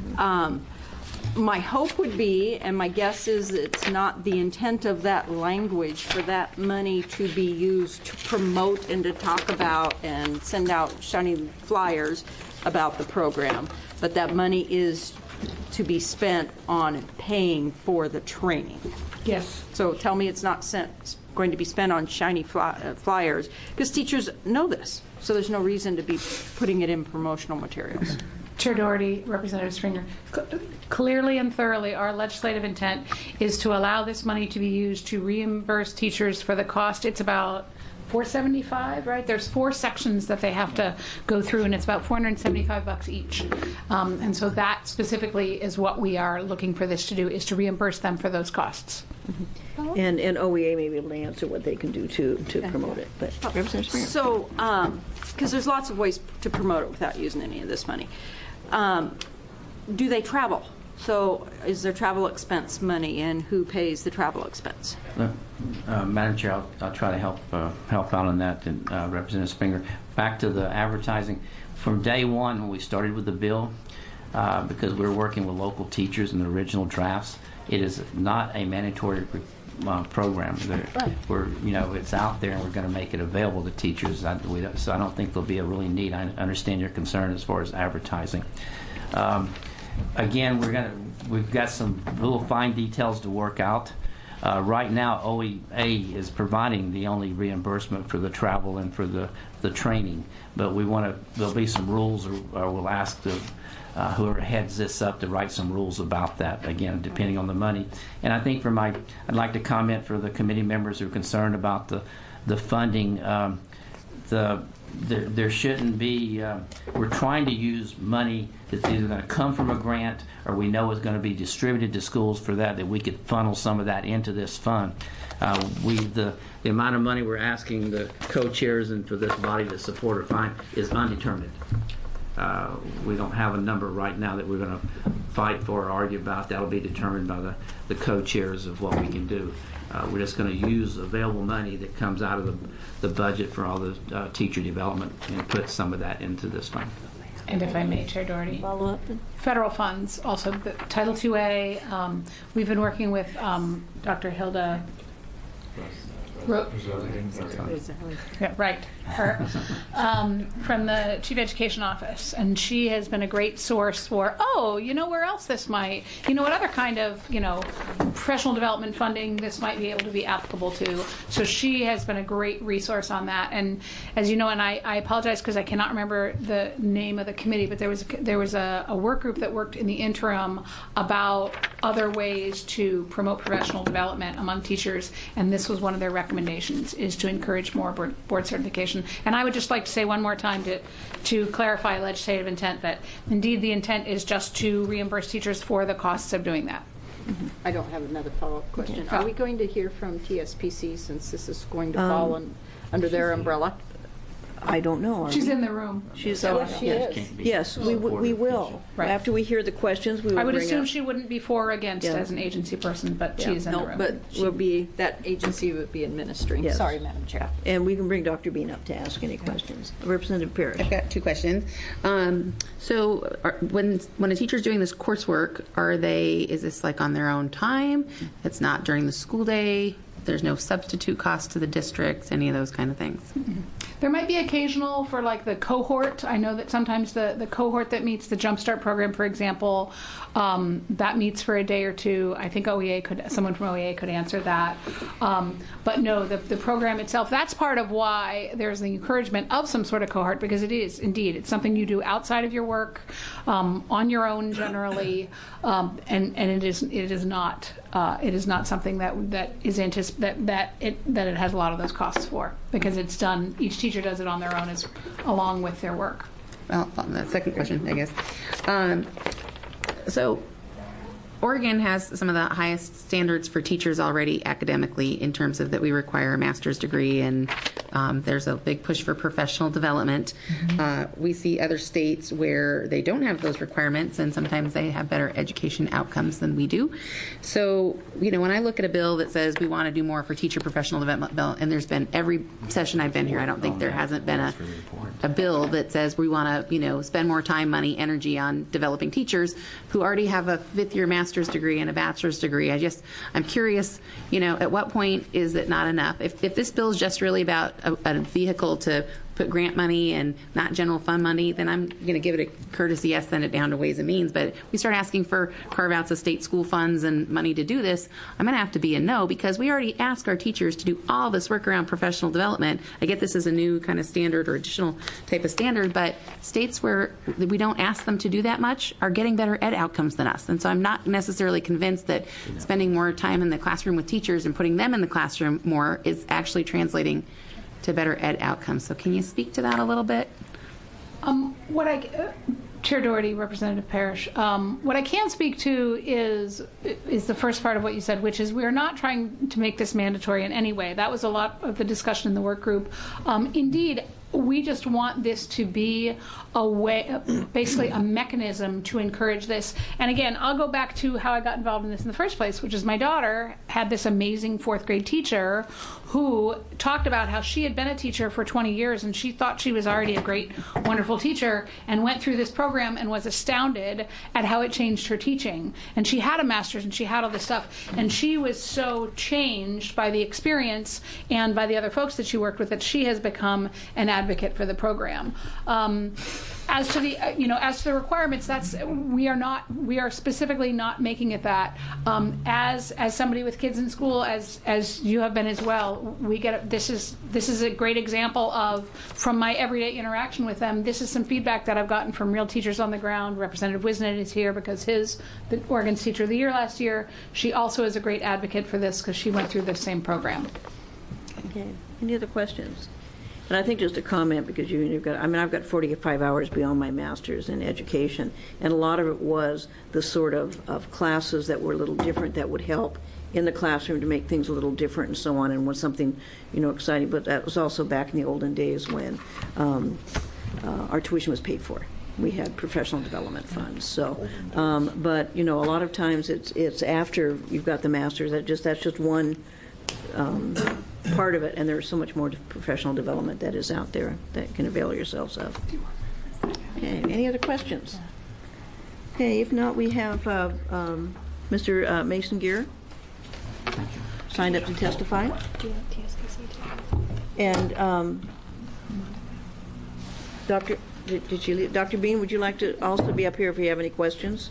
My hope would be, and my guess is it's not the intent of that language for that money to be used to promote and to talk about and send out shiny flyers about the program, but that money is to be spent on paying for the training. Yes. So tell me it's not going to be spent on shiny flyers, because teachers know this, so there's no reason to be putting it in promotional materials. Chair Doherty, Representative Springer, clearly and thoroughly, our legislative intent is to allow this money to be used to reimburse teachers for the cost. It's about $475, right? There's 4 sections that they have to go through, and it's about $475 each. And so that specifically is what we are looking for this to do, is to reimburse them for those costs. And OEA may be able to answer what they can do to promote it. But Representative Springer. So, because there's lots of ways to promote it without using any of this money. Do they travel? So is there travel expense money, and who pays the travel expense? Madam Chair, I'll try to help out on that. And Representative Springer, back to the advertising. From day one, when we started with the bill, because we're working with local teachers in the original drafts, it is not a mandatory program. It's out there, and we're going to make it available to teachers. So I don't think there'll be a really need. I understand your concern as far as advertising. Again, we've got some little fine details to work out. Right now, OEA is providing the only reimbursement for the travel and for the training, but there'll be some rules, or we'll ask whoever heads this up to write some rules about that, again, depending on the money. And I think I'd like to comment for the committee members who are concerned about the funding. There shouldn't be, we're trying to use money that's either going to come from a grant or we know is going to be distributed to schools for that we could funnel some of that into this fund. The amount of money we're asking the co-chairs and for this body to support or find is undetermined. We don't have a number right now that we're going to fight for or argue about. That'll be determined by the co-chairs of what we can do. We're just going to use available money that comes out of the budget for all the teacher development and put some of that into this fund. And if I may, Chair Doherty. Follow up. Federal funds, also the Title IIA. We've been working with Dr. Hilda Yeah, right. Her, from the Chief Education Office, and she has been a great source for, where else this might, what other kind of, professional development funding this might be able to be applicable to. So she has been a great resource on that. And as you know, and I apologize because I cannot remember the name of the committee, but there was a work group that worked in the interim about other ways to promote professional development among teachers, and this was one of their recommendations, is to encourage more board certification. And I would just like to say one more time to clarify legislative intent that indeed the intent is just to reimburse teachers for the costs of doing that. I don't have another follow-up question. Are we going to hear from TSPC since this is going to fall under their umbrella? I don't know. She's in the room. She's she is. Yes, we will. Right. After we hear the questions, we will I would bring assume up. she wouldn't be for or against Yeah. as an agency person, but Yeah. she's in the No, room. but will be, that agency would be administering. Yes. Sorry, Madam Chair. And we can bring Dr. Bean up to ask any questions. Representative Parrish. I've got two questions. When a teacher's doing this coursework, is this like on their own time? It's not during the school day? There's no substitute cost to the district, any of those kind of things? There might be occasional for like the cohort. I know that sometimes the cohort that meets the Jumpstart program, for example, that meets for a day or two. I think someone from OEA could answer that. But no, the program itself, that's part of why there's the encouragement of some sort of cohort, because it is indeed, it's something you do outside of your work, on your own generally, and it is not something that is that it has a lot of those costs for, because it's done. Each teacher does it on their own along with their work. Well, the second question, I guess. So Oregon has some of the highest standards for teachers already academically, in terms of that we require a master's degree, and there's a big push for professional development. We see other states where they don't have those requirements, and sometimes they have better education outcomes than we do. So, when I look at a bill that says we want to do more for teacher professional development, and there's been every session I've been here, I don't think there hasn't been a bill that says we want to, spend more time, money, energy on developing teachers who already have a fifth-year master's degree and a bachelor's degree. I'm curious, at what point is it not enough? If this bill is just really about a vehicle to put grant money and not general fund money, then I'm going to give it a courtesy yes, send it down to Ways and Means. But if we start asking for carve-outs of state school funds and money to do this, I'm going to have to be a no, because we already ask our teachers to do all this work around professional development. I get this as a new kind of standard or additional type of standard, but states where we don't ask them to do that much are getting better ed outcomes than us. And so I'm not necessarily convinced that spending more time in the classroom with teachers and putting them in the classroom more is actually translating to better ed outcomes. So can you speak to that a little bit? Chair Doherty, Representative Parrish, what I can speak to is the first part of what you said, which is we are not trying to make this mandatory in any way. That was a lot of the discussion in the work group. Indeed, we just want this to be a way, basically a mechanism to encourage this. And again, I'll go back to how I got involved in this in the first place, which is my daughter had this amazing fourth grade teacher who talked about how she had been a teacher for 20 years and she thought she was already a great, wonderful teacher, and went through this program and was astounded at how it changed her teaching. And she had a master's and she had all this stuff. And she was so changed by the experience and by the other folks that she worked with that she has become an advocate for the program. As to the requirements, we are specifically not making it that. As somebody with kids in school, as you have been as well, we get this is a great example of, from my everyday interaction with them, this is some feedback that I've gotten from real teachers on the ground. Representative Wisnet is here because the Oregon's Teacher of the Year last year. She also is a great advocate for this because she went through the same program. Okay. Any other questions? And I think just a comment, because I've got 45 hours beyond my master's in education, and a lot of it was the sort of classes that were a little different that would help in the classroom to make things a little different and so on, and was something, exciting. But that was also back in the olden days when our tuition was paid for. We had professional development funds. So, but a lot of times it's after you've got the master's. That's just one part of it, and there's so much more professional development that is out there that you can avail yourselves of. Okay, any other questions? Okay, if not, we have Mr. Mason Gear signed up to testify. And Dr. Bean, would you like to also be up here if you have any questions?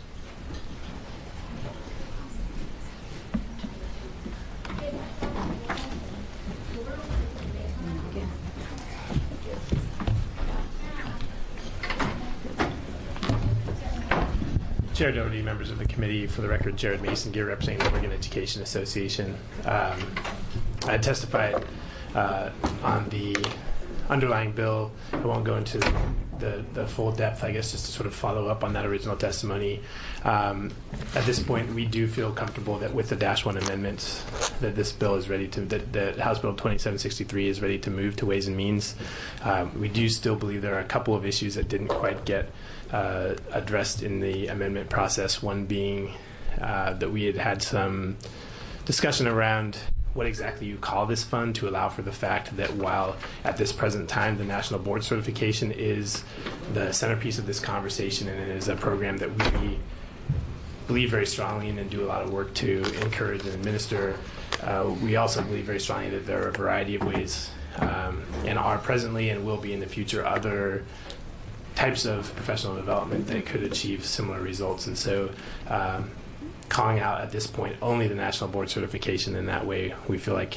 Chair Doherty, members of the committee, for the record, Jared Mason Gear, representing the Oregon Education Association. I testified on the underlying bill. I won't go into the full depth, I guess, just to sort of follow up on that original testimony. At this point, we do feel comfortable that with the -1 amendments, that this bill is ready to, that House Bill 2763 is ready to move to Ways and Means. We do still believe there are a couple of issues that didn't quite get addressed in the amendment process, one being that we had some discussion around what exactly you call this fund, to allow for the fact that while at this present time the National Board Certification is the centerpiece of this conversation, and it is a program that we believe very strongly in and do a lot of work to encourage and administer, we also believe very strongly that there are a variety of ways and are presently and will be in the future other types of professional development that could achieve similar results. And so calling out at this point only the National Board Certification in that way, we feel like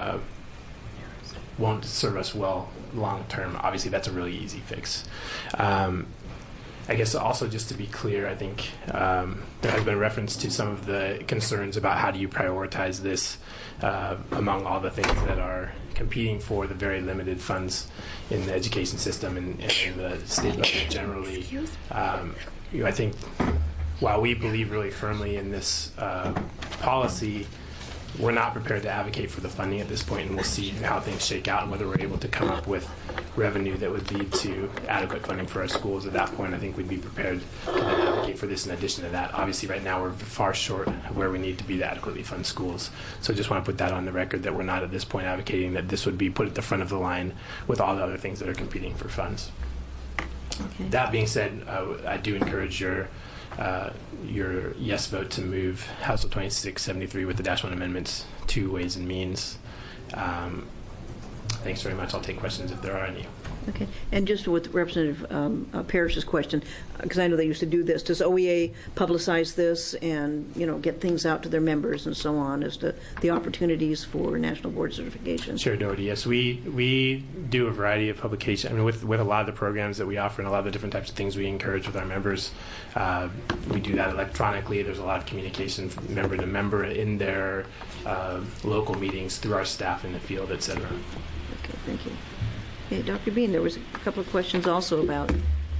won't serve us well long term. Obviously, that's a really easy fix. I guess also just to be clear, I think there has been a reference to some of the concerns about how do you prioritize this among all the things that are competing for the very limited funds in the education system and in the state budget generally. I think while we believe really firmly in this policy, we're not prepared to advocate for the funding at this point, and we'll see how things shake out and whether we're able to come up with revenue that would lead to adequate funding for our schools. At that point, I think we'd be prepared to then advocate for this in addition to that. Obviously, right now we're far short of where we need to be to adequately fund schools. So I just want to put that on the record that we're not at this point advocating that this would be put at the front of the line with all the other things that are competing for funds. Okay. That being said, I do encourage your yes vote to move House Bill 2673 with the -1 amendments to Ways and Means. Thanks very much. I'll take questions if there are any. Okay. And just with Representative Parrish's question, because I know they used to do this, does OEA publicize this and, get things out to their members and so on as to the opportunities for National Board Certification? Sure, Doherty. Yes, we do a variety of publications. I mean, with a lot of the programs that we offer and a lot of the different types of things we encourage with our members, we do that electronically. There's a lot of communication from member to member in their local meetings through our staff in the field, et cetera. Okay, thank you. Okay, Dr. Bean, there was a couple of questions also about,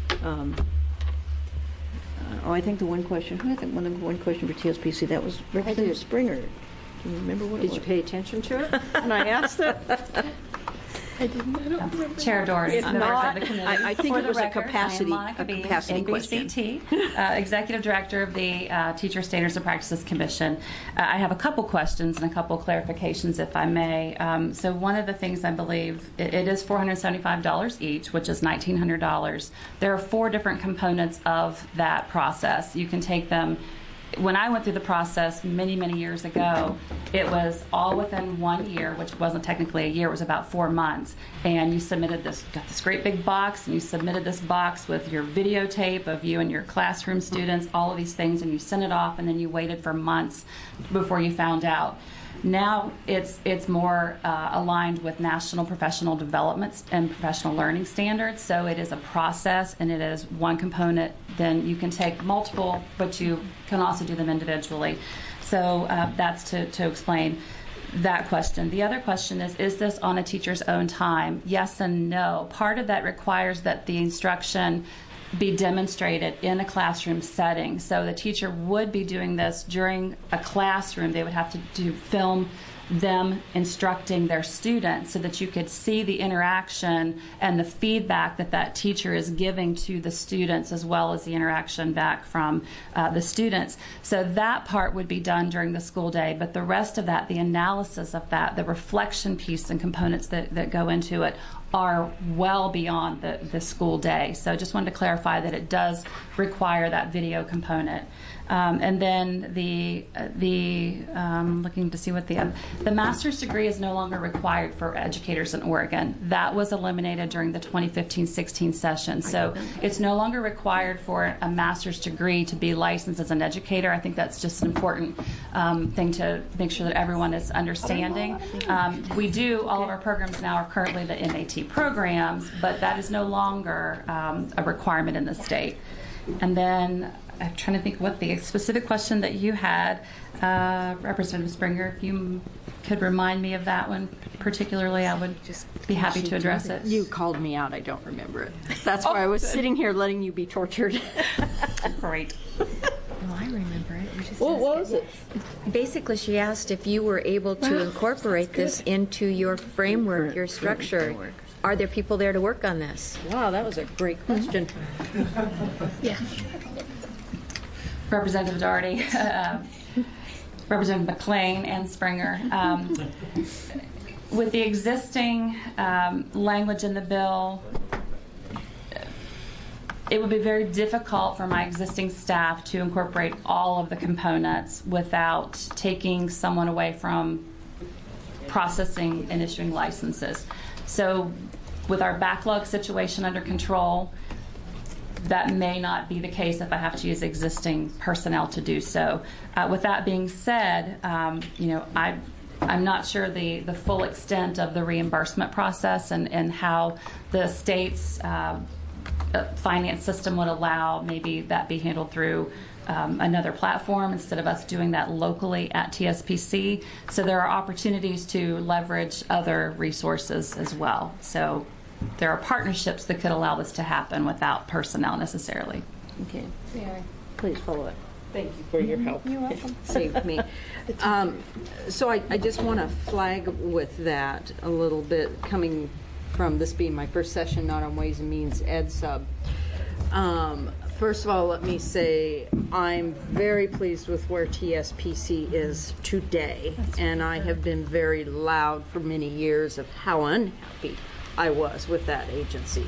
I think the one question, one question for TSPC, that was Representative Springer. Do you remember what it was? Did you pay attention to it when I asked it? I don't remember. Chair Doherty, members of the committee. I think For it the was record, a capacity question. NBCT, Executive Director of the Teacher Standards and Practices Commission. I have a couple questions and a couple clarifications, if I may. So one of the things I believe, it is $475 each, which is $1,900. There are 4 different components of that process. You can take them. When I went through the process many, many years ago, it was all within 1 year, which wasn't technically a year, it was about 4 months. And you submitted this, got this great big box, and you submitted this box with your videotape of you and your classroom students, all of these things, and you sent it off, and then you waited for months before you found out. Now it's more aligned with national professional development and professional learning standards. So it is a process, and it is one component. Then you can take multiple, but you can also do them individually. So that's to explain that question. The other question is this on a teacher's own time? Yes and no. Part of that requires that the instruction be demonstrated in a classroom setting. So the teacher would be doing this during a classroom. They would have to film them instructing their students so that you could see the interaction and the feedback that teacher is giving to the students, as well as the interaction back from the students. So that part would be done during the school day, but the rest of that, the analysis of that, the reflection piece and components that go into it are well beyond the school day. So I just wanted to clarify that it does require that video component. And then looking to see what the master's degree is no longer required for educators in Oregon. That was eliminated during the 2015-16 session. So it's no longer required for a master's degree to be licensed as an educator. I think that's just an important thing to make sure that everyone is understanding. We do, all of our programs now are currently the MAT programs, but that is no longer a requirement in the state. And then I'm trying to think what the specific question that you had, Representative Springer, if you could remind me of that one particularly, I would just be happy to address it. You called me out. I don't remember it. That's why I was sitting here letting you be tortured. Great. Well, I remember it. What was it? Basically, she asked if you were able to incorporate this into your framework, your structure. Are there people there to work on this? Wow, that was a great question. Yeah. Representative Daugherty, Representative McLean, and Springer. With the existing language in the bill, it would be very difficult for my existing staff to incorporate all of the components without taking someone away from processing and issuing licenses. So with our backlog situation under control, that may not be the case if I have to use existing personnel to do so. With that being said, I'm not sure the full extent of the reimbursement process and how the state's finance system would allow maybe that be handled through another platform instead of us doing that locally at TSPC. So there are opportunities to leverage other resources as well. So there are partnerships that could allow this to happen without personnel necessarily. Okay. Yeah. Please follow it. Thank you for your help. You're welcome. Saved me. So I just want to flag with that a little bit, coming from this being my first session, not on Ways and Means Ed Sub. First of all, let me say I'm very pleased with where TSPC is today, and I have been very loud for many years of how unhappy I was with that agency.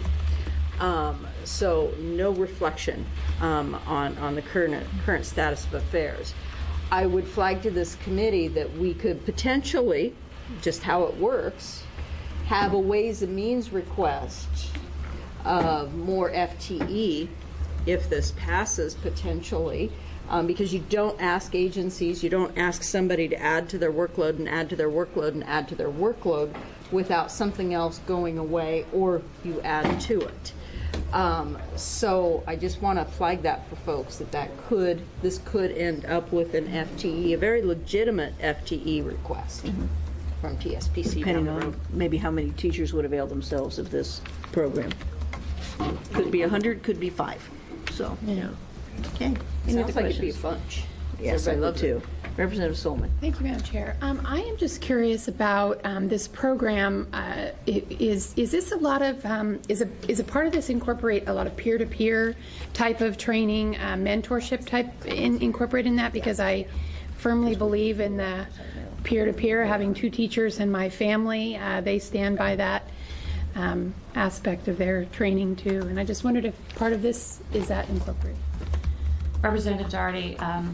So no reflection on the current status of affairs. I would flag to this committee that we could potentially, just how it works, have a Ways and Means request of more FTE if this passes potentially, because you don't ask agencies, you don't ask somebody to add to their workload and add to their workload and add to their workload without something else going away, or you add to it. So I just want to flag that for folks that this could end up with an FTE, a very legitimate FTE request from TSPC. Depending on maybe how many teachers would avail themselves of this program. Could be 100, could be 5. So, okay. Any other Sounds like it'd questions? be a bunch. Yes, I love too. Representative Solman. Thank you, Madam Chair. I am just curious about this program. Is this a lot of is a part of this incorporate a lot of peer-to-peer type of training, mentorship type incorporate in that? Because I firmly believe in the peer-to-peer. Having 2 teachers in my family, they stand by that aspect of their training too. And I just wondered if part of this is that incorporated. Representative Daugherty.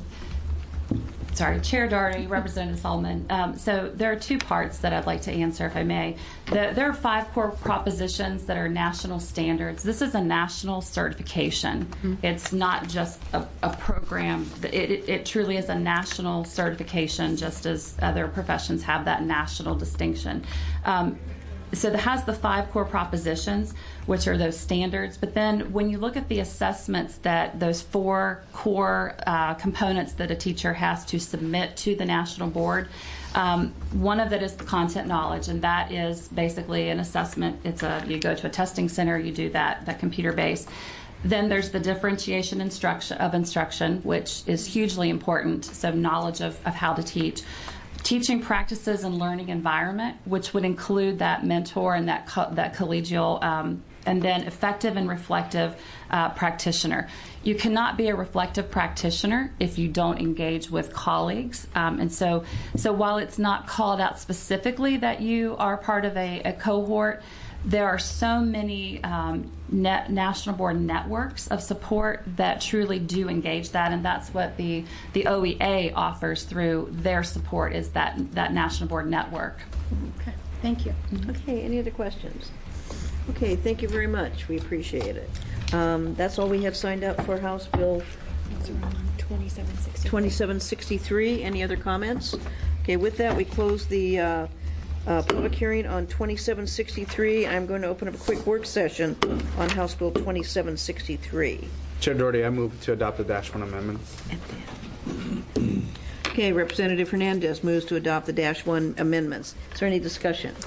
Chair Daugherty, Representative Solomon. So there are 2 parts that I'd like to answer, if I may. There are 5 core propositions that are national standards. This is a national certification. It's not just a program. It truly is a national certification, just as other professions have that national distinction. So it has the 5 core propositions, which are those standards. But then when you look at the assessments, that those 4 core components that a teacher has to submit to the national board, one of it is the content knowledge, and that is basically an assessment. You go to a testing center, you do that computer based. Then there's the differentiation of instruction, which is hugely important. So knowledge of how to teach. Teaching practices and learning environment, which would include that mentor and that collegial, and then effective and reflective practitioner. You cannot be a reflective practitioner if you don't engage with colleagues. And so while it's not called out specifically that you are part of a cohort, there are so many national board networks of support that truly do engage that, and that's what the OEA offers through their support, is that national board network. Okay, thank you. Okay, any other questions? Okay, thank you very much. We appreciate it. That's all we have signed up for House Bill 2763. Any other comments? Okay, with that, we close the Public hearing on 2763. I'm going to open up a quick work session on House Bill 2763. Chair Doherty, I move to adopt the -1 amendments. Okay, Representative Hernandez moves to adopt the -1 amendments. Is there any discussion?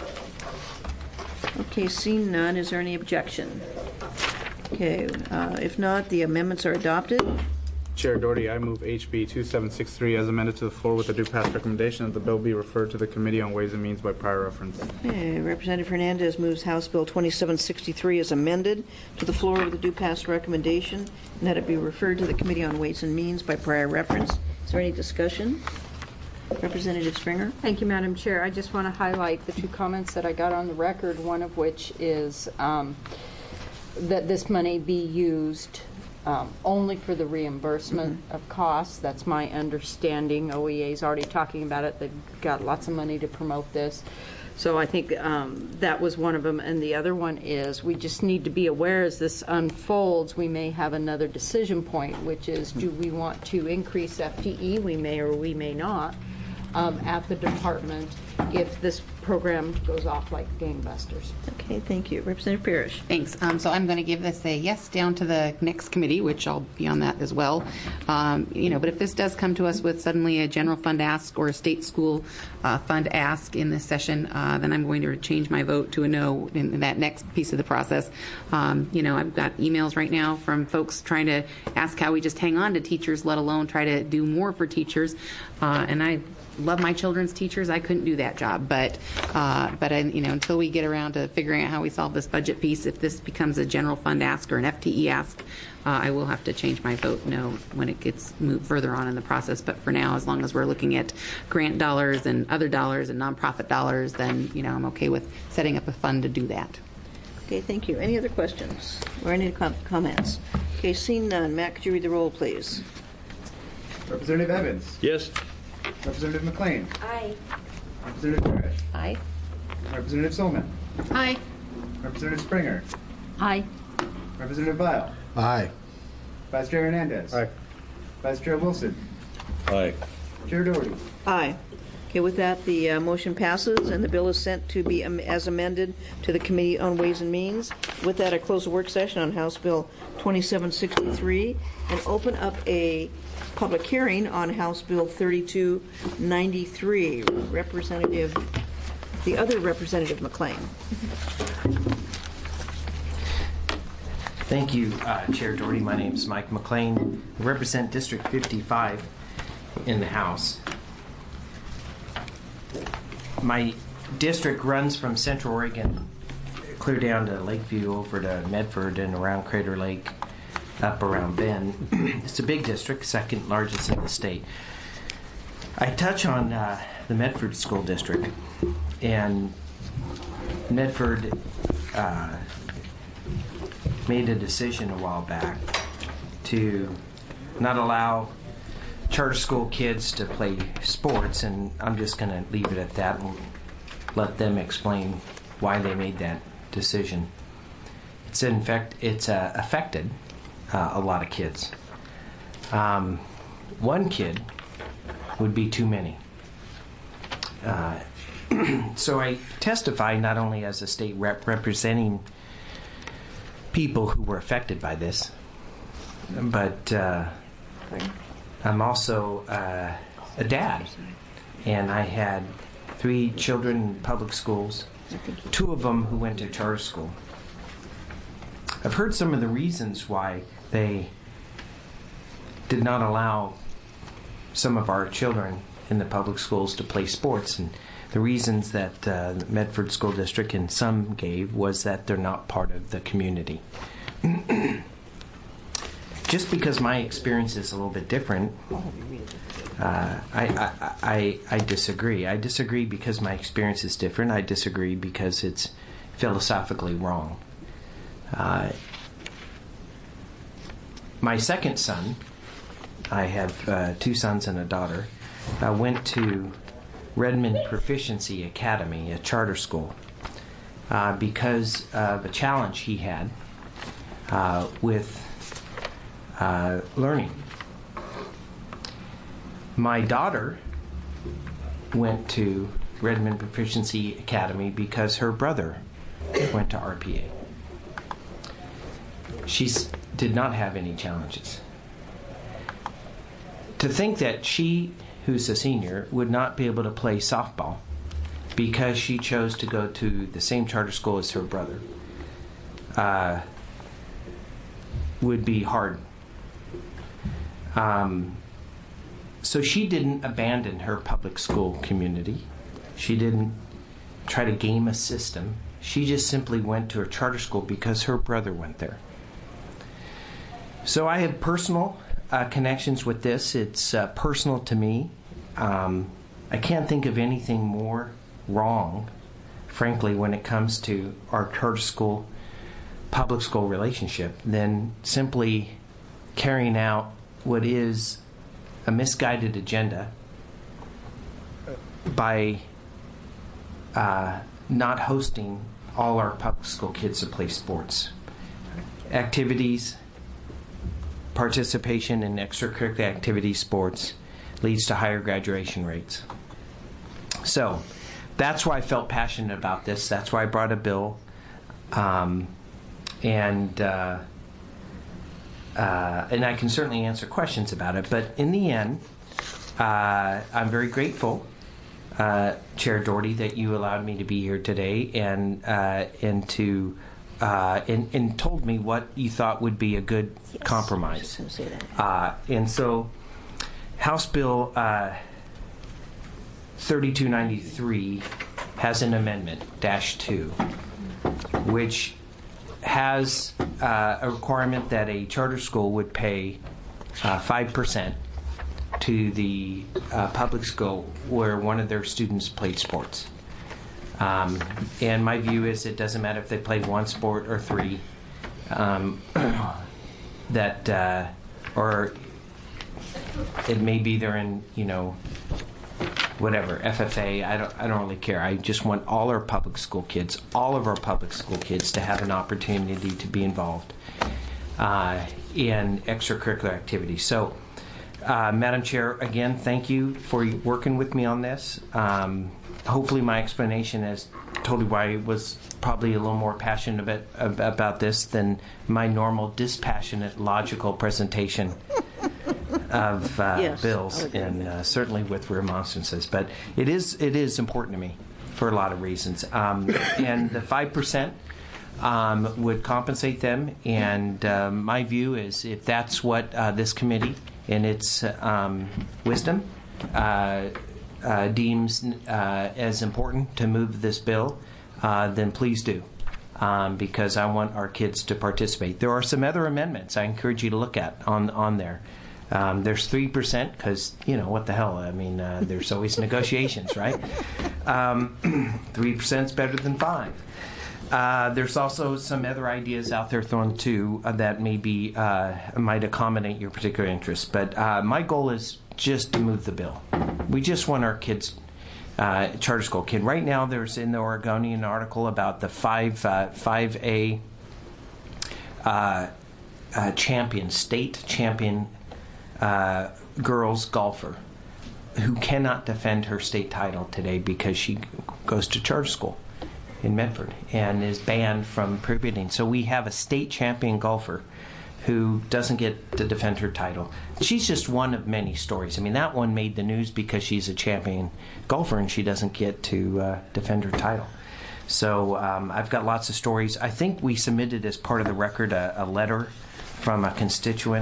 Okay, seeing none, is there any objection? Okay, if not, the amendments are adopted. Chair Doherty, I move HB 2763 as amended to the floor with a due pass recommendation that the bill be referred to the Committee on Ways and Means by prior reference. Okay, Representative Hernandez moves House Bill 2763 as amended to the floor with a due pass recommendation and that it be referred to the Committee on Ways and Means by prior reference. Is there any discussion? Representative Springer? Thank you, Madam Chair. I just want to highlight the two comments that I got on the record, one of which is that this money be used only for the reimbursement of costs. That's my understanding. OEA is already talking about it. They've got lots of money to promote this. So I think that was one of them. And the other one is we just need to be aware as this unfolds, we may have another decision point, which is do we want to increase FTE? We may or we may not at the department if this program goes off like gangbusters. Okay, thank you. Representative Parrish. Thanks. So I'm going to give this a yes down to the next committee, which I'll be on that as well. But if this does come to us with suddenly a general fund ask or a state school fund ask in this session, then I'm going to change my vote to a no in that next piece of the process. I've got emails right now from folks trying to ask how we just hang on to teachers, let alone try to do more for teachers. And I love my children's teachers. I couldn't do that job, but until we get around to figuring out how we solve this budget piece, if this becomes a general fund ask or an FTE ask, I will have to change my vote no when it gets moved further on in the process. But for now, as long as we're looking at grant dollars and other dollars and nonprofit dollars, then I'm okay with setting up a fund to do that. Okay, thank you. Any other questions or any comments? Okay, seeing none. Matt, could you read the roll, please? Representative Evans? Yes. Representative McLean? Aye. Representative Parrish? Aye. Representative Solman? Aye. Representative Springer? Aye. Representative Vile? Aye. Vice Chair Hernandez? Aye. Vice Chair Wilson? Aye. Chair Doherty? Aye. Okay, with that, the motion passes and the bill is sent to be as amended to the Committee on Ways and Means. With that, I close the work session on House Bill 2763 and open up a public hearing on House Bill 3293. The other Representative McLean. Thank you, Chair Doherty. My name is Mike McLean. I represent District 55 in the House. My district runs from Central Oregon clear down to Lakeview over to Medford and around Crater Lake up around Bend. It's a big district, second largest in the state. I touch on the Medford School District, and Medford made a decision a while back to not allow charter school kids to play sports, and I'm just going to leave it at that and let them explain why they made that decision. It's affected a lot of kids. One kid would be too many. So I testify not only as a state rep representing people who were affected by this, but I'm also a dad, and I had 3 children in public schools, 2 of them who went to charter school. I've heard some of the reasons why they did not allow some of our children in the public schools to play sports, and the reasons that the Medford School District and some gave was that they're not part of the community. Just because my experience is a little bit different, I disagree. I disagree because my experience is different. I disagree because it's philosophically wrong. My second son, I have 2 sons and a daughter, went to Redmond Proficiency Academy, a charter school, because of a challenge he had with learning. My daughter went to Redmond Proficiency Academy because her brother went to RPA. She did not have any challenges. To think that she, who's a senior, would not be able to play softball because she chose to go to the same charter school as her brother would be hard. So she didn't abandon her public school community. She didn't try to game a system. She just simply went to a charter school because her brother went there. So I have personal connections with this. It's personal to me. I can't think of anything more wrong, frankly, when it comes to our charter school, public school relationship than simply carrying out what is a misguided agenda by not hosting all our public school kids to play sports. Activities, participation in extracurricular activity sports leads to higher graduation rates. So that's why I felt passionate about this. That's why I brought a bill. And I can certainly answer questions about it. But in the end, I'm very grateful, Chair Doherty, that you allowed me to be here today and told me what you thought would be a good compromise. And so, House Bill 3293 has an amendment, -2, which has a requirement that a charter school would pay 5% to the public school where one of their students played sports. And my view is it doesn't matter if they played one sport or three, or it may be they're in, whatever, FFA, I don't really care. I just want all our public school kids, all of our public school kids to have an opportunity to be involved in extracurricular activities. So, Madam Chair, again, thank you for working with me on this. Hopefully my explanation has told you why I was probably a little more passionate about this than my normal dispassionate, logical presentation of bills, and certainly with remonstrances. But it is important to me for a lot of reasons. And the 5% would compensate them. And my view is if that's what this committee, in its wisdom, deems as important to move this bill, then please do. Because I want our kids to participate. There are some other amendments I encourage you to look at on there. There's 3% because, what the hell? I mean, there's always negotiations, right? 3% is better than 5%. There's also some other ideas out there thrown too that maybe might accommodate your particular interests. But my goal is just to move the bill. We just want our kids, charter school kid. Right now, there's in the Oregonian article about the 5A state champion girls golfer who cannot defend her state title today because she goes to charter school in Medford and is banned from prohibiting. So we have a state champion golfer who doesn't get to defend her title. She's just one of many stories. I mean, that one made the news because she's a champion golfer and she doesn't get to defend her title. So I've got lots of stories. I think we submitted as part of the record a letter from a constituent.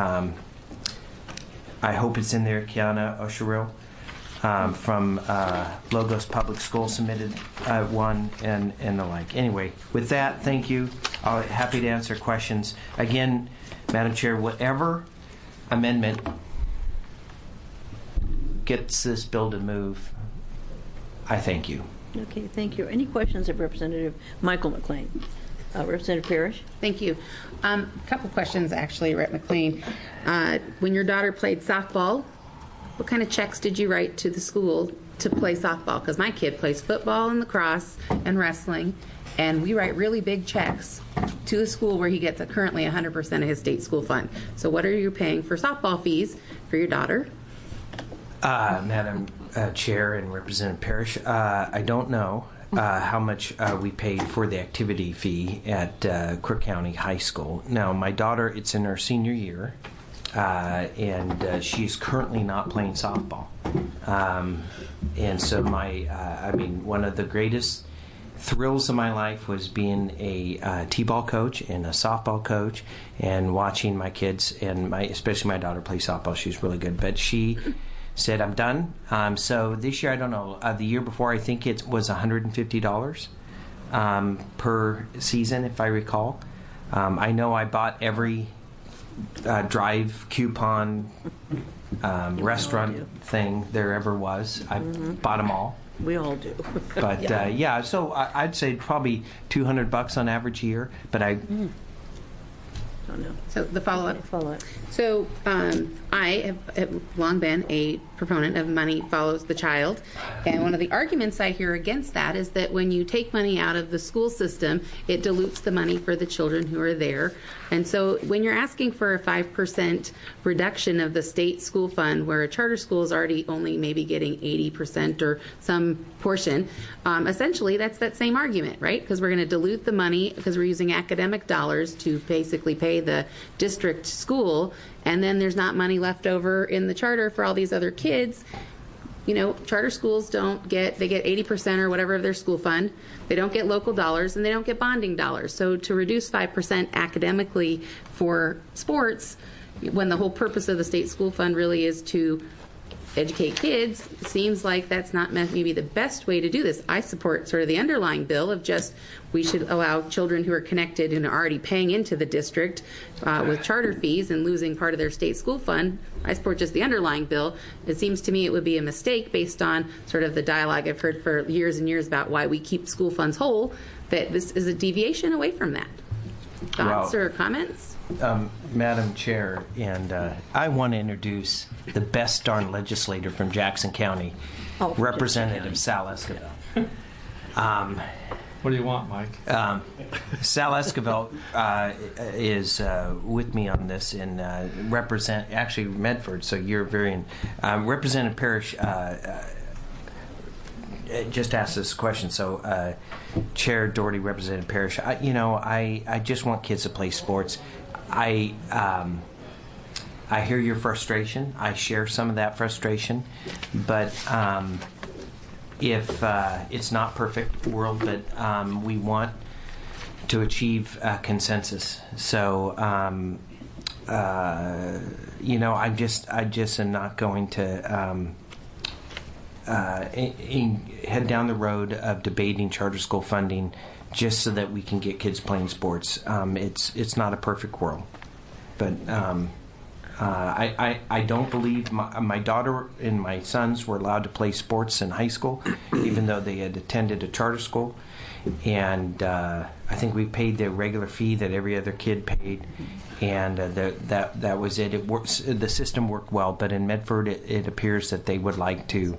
I hope it's in there, Kiana Osheril, from Logos Public School submitted one and the like. Anyway, with that, thank you. I'm happy to answer questions. Again, Madam Chair, whatever amendment gets this bill to move, I thank you. Okay, thank you. Any questions of Representative Michael McLean? Representative Parrish? Thank you. A couple questions, actually, Rep. McLean. When your daughter played softball, what kind of checks did you write to the school to play softball? Because my kid plays football and lacrosse and wrestling, and we write really big checks to the school where he gets currently 100% of his state school fund. So what are you paying for softball fees for your daughter? Madam Chair and Representative Parrish. I don't know how much we paid for the activity fee at Crook County High School. Now, my daughter, it's in her senior year, and she's currently not playing softball. And so one of the greatest thrills of my life was being a t-ball coach and a softball coach and watching my kids and especially my daughter play softball. She's really good, but she said, I'm done. So this year, I don't know, the year before, I think it was $150 per season, if I recall. I know I bought every drive coupon restaurant thing there ever was. I bought them all. We all do. But yeah, so I'd say probably $200 on average year. But I don't know. So the follow-up. So I have long been a proponent of money follows the child. And one of the arguments I hear against that is that when you take money out of the school system, it dilutes the money for the children who are there. And so when you're asking for a 5% reduction of the state school fund, where a charter school is already only maybe getting 80% or some portion, essentially that's that same argument, right? Because we're going to dilute the money because we're using academic dollars to basically pay the district school, and then there's not money left over in the charter for all these other kids. You know, charter schools they get 80% or whatever of their school fund. They don't get local dollars, and they don't get bonding dollars. So to reduce 5% academically for sports, when the whole purpose of the state school fund really is to educate kids, it seems like that's not maybe the best way to do this. I support sort of the underlying bill of just we should allow children who are connected and are already paying into the district with charter fees and losing part of their state school fund. I support just the underlying bill. It seems to me it would be a mistake based on sort of the dialogue I've heard for years and years about why we keep school funds whole, that this is a deviation away from that. Thoughts or comments? Madam Chair, and I want to introduce the best darn legislator from Jackson County, Representative Sal Esquivel. What do you want, Mike? Sal Esquivel is with me on this and actually Medford, so you're very Representative Parrish just asked this question. So Chair Doherty, Representative Parrish, I just want kids to play sports. I hear your frustration. I share some of that frustration, but if it's not perfect world, but we want to achieve consensus. So I just am not going to head down the road of debating charter school funding just so that we can get kids playing sports. It's not a perfect world, but I don't believe my daughter and my sons were allowed to play sports in high school, even though they had attended a charter school. And I think we paid the regular fee that every other kid paid, and that was it. It works. The system worked well, but in Medford, it appears that they would like to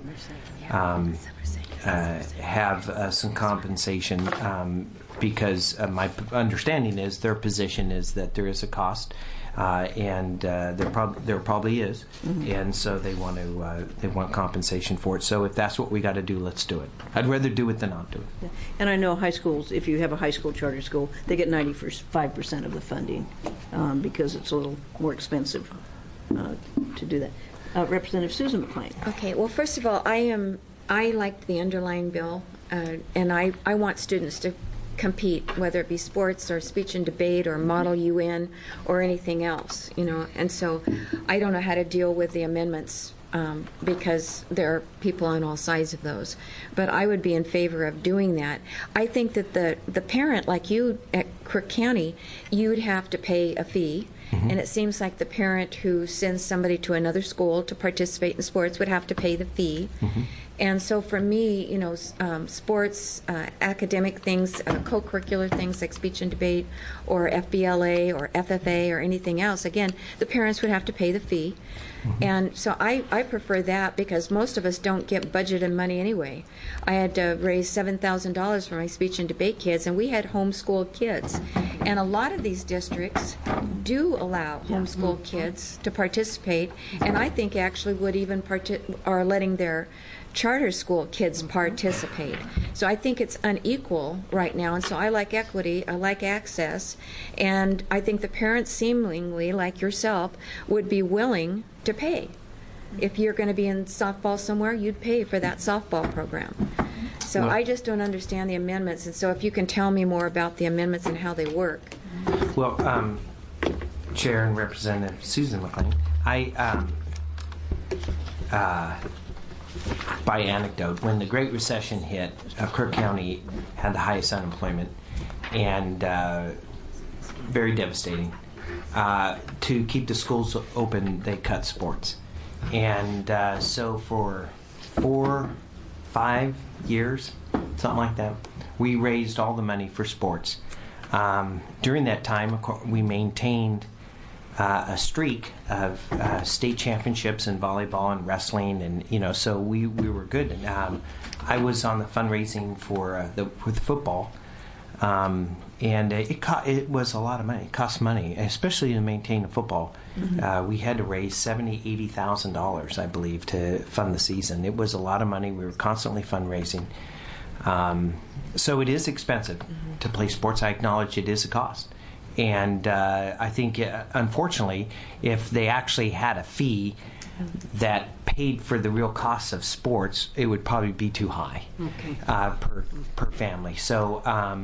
have some compensation because my understanding is their position is that there is a cost. And there probably is, and so they want compensation for it. So if that's what we got to do, let's do it. I'd rather do it than not do it. Yeah. And I know high schools, if you have a high school charter school, they get 95% of the funding because it's a little more expensive to do that. Representative Susan McLean. Okay. Well, first of all, I liked the underlying bill, and I want students to compete, whether it be sports or speech and debate or Model UN or anything else, and so I don't know how to deal with the amendments because there are people on all sides of those, but I would be in favor of doing that. I think that the parent, like you at Crook County, you'd have to pay a fee. And it seems like the parent who sends somebody to another school to participate in sports would have to pay the fee. And so for me, sports, academic things, co-curricular things like speech and debate or FBLA or FFA or anything else, again, the parents would have to pay the fee. And so I prefer that because most of us don't get budgeted money anyway. I had to raise $7,000 for my speech and debate kids, and we had homeschooled kids. And a lot of these districts do allow homeschooled kids to participate, and I think actually would even are letting their charter school kids participate. So I think it's unequal right now, and so I like equity, I like access, and I think the parents, seemingly like yourself, would be willing to pay. If you're going to be in softball somewhere, you'd pay for that softball program. So I just don't understand the amendments, and so if you can tell me more about the amendments and how they work. Well, Chair and Representative Susan McLean, by anecdote, when the Great Recession hit, Crook County had the highest unemployment, and very devastating. To keep the schools open, they cut sports. And so for 4-5 years, something like that, we raised all the money for sports. During that time, we maintained a streak of state championships in volleyball and wrestling, and so we were good. I was on the fundraising for with football, and it was a lot of money. It cost money, especially to maintain the football. Mm-hmm. We had to raise $80,000, I believe, to fund the season. It was a lot of money. We were constantly fundraising. So it is expensive to play sports. I acknowledge it is a cost. And I think, unfortunately, if they actually had a fee that paid for the real costs of sports, it would probably be too high per family. So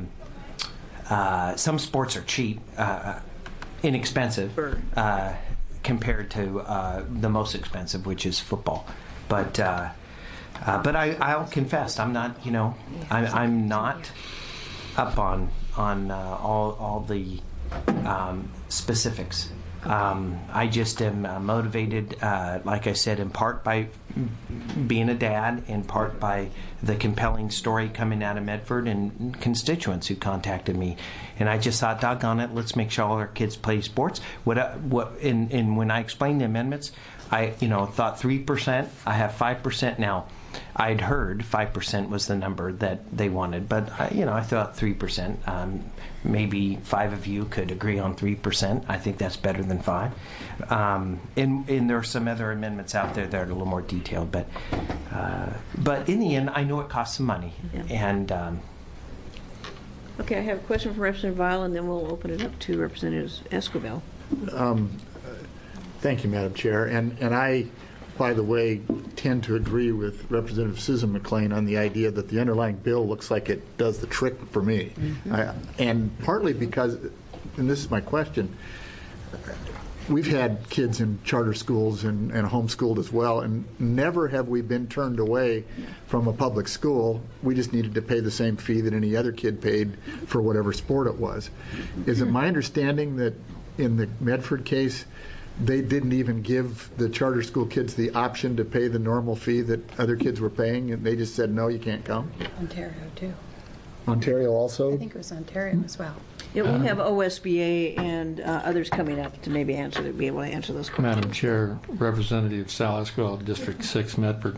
some sports are cheap, inexpensive compared to the most expensive, which is football. But I'll confess, I'm not, I'm not up on all the specifics. I just am motivated, like I said, in part by being a dad, in part by the compelling story coming out of Medford and constituents who contacted me. And I just thought, doggone it, let's make sure all our kids play sports. And when I explained the amendments, I thought 3%. I have 5% now. I'd heard 5% was the number that they wanted, but I thought 3%. Maybe 5 of you could agree on 3%. I think that's better than 5. And there are some other amendments out there that are a little more detailed, but in the end, I know it costs some money. Yeah. And okay, I have a question for Representative Vial, and then we'll open it up to Representative Esquivel. Thank you, Madam Chair, and I, by the way, tend to agree with Representative Susan McLean on the idea that the underlying bill looks like it does the trick for me. And partly because, and this is my question, we've had kids in charter schools and homeschooled as well, and never have we been turned away from a public school. We just needed to pay the same fee that any other kid paid for whatever sport it was. Is it my understanding that in the Medford case, they didn't even give the charter school kids the option to pay the normal fee that other kids were paying, and they just said, no, you can't come? Ontario, too. Ontario also? I think it was Ontario as well. Yeah, we'll have OSBA and others coming up to maybe be able to answer those questions. Madam Chair, Representative Sal Esquivel, District 6, Medford.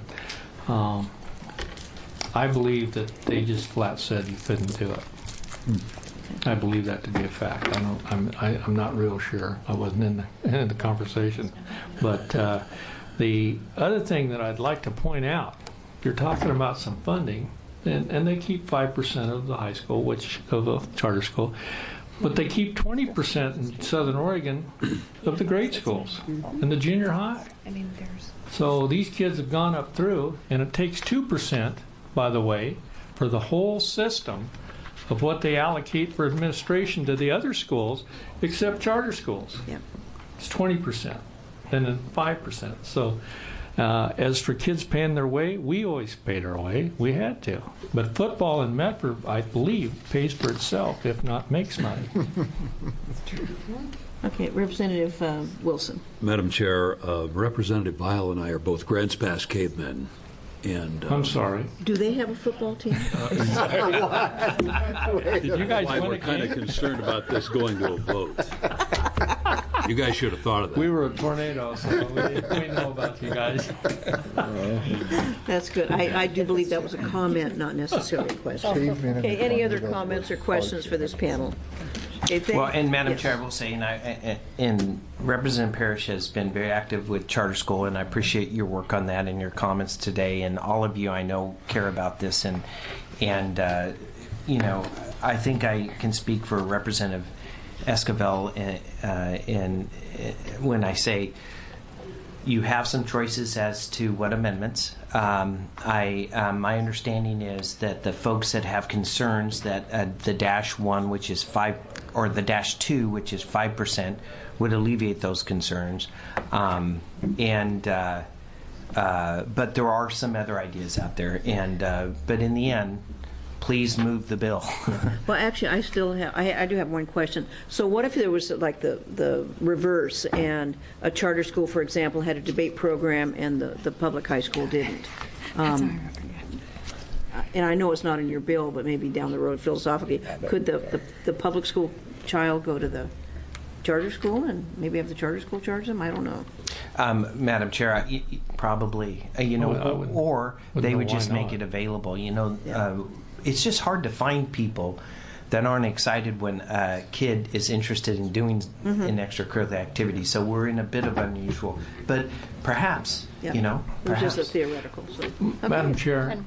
I believe that they just flat said you couldn't do it. I believe that to be a fact. I'm not real sure. I wasn't in the conversation. But the other thing that I'd like to point out, you're talking about some funding, and they keep 5% of the high school, of a charter school, but they keep 20% in Southern Oregon of the grade schools and the junior high. So these kids have gone up through, and it takes 2%, by the way, for the whole system of what they allocate for administration to the other schools, except charter schools. Yeah. It's 20%, and then 5%. So as for kids paying their way, we always paid our way. We had to. But football in Medford, I believe, pays for itself, if not makes money. Okay, Representative Wilson. Madam Chair, Representative Vial and I are both Grants Pass cavemen. And I'm sorry. Do they have a football team? Did you guys we're kind of concerned about this going to a vote. You guys should have thought of that. We were a tornado, so we know about you guys. That's good. I do believe that was a comment, not necessarily a question. Okay, any other comments or questions for this panel? Well, and Madam Chair, I will say, and Representative Parrish has been very active with charter school, and I appreciate your work on that and your comments today. And all of you, I know, care about this, and you know, I think I can speak for Representative Esquivel, and when I say you have some choices as to what amendments. My understanding is that the folks that have concerns that the -1, which is 5, or the -2, which is 5%, would alleviate those concerns. But there are some other ideas out there, but in the end, please move the bill. Well, actually, I do have one question. So what if there was like the reverse, and a charter school, for example, had a debate program and the public high school didn't? And I know it's not in your bill, but maybe down the road philosophically, could the public school child go to the charter school and maybe have the charter school charge them? I don't know. Madam Chair, probably, or they would just make it available. It's just hard to find people that aren't excited when a kid is interested in doing an extracurricular activity. So we're in a bit of unusual, but perhaps, It's just a theoretical. So. Okay. Madam Chair,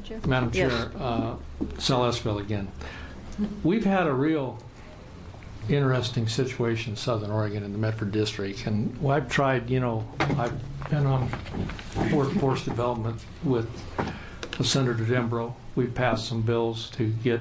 Celestville again. We've had a real interesting situation in Southern Oregon in the Medford District, and I've tried, I've been on workforce development with Senator Dembro. We've passed some bills to get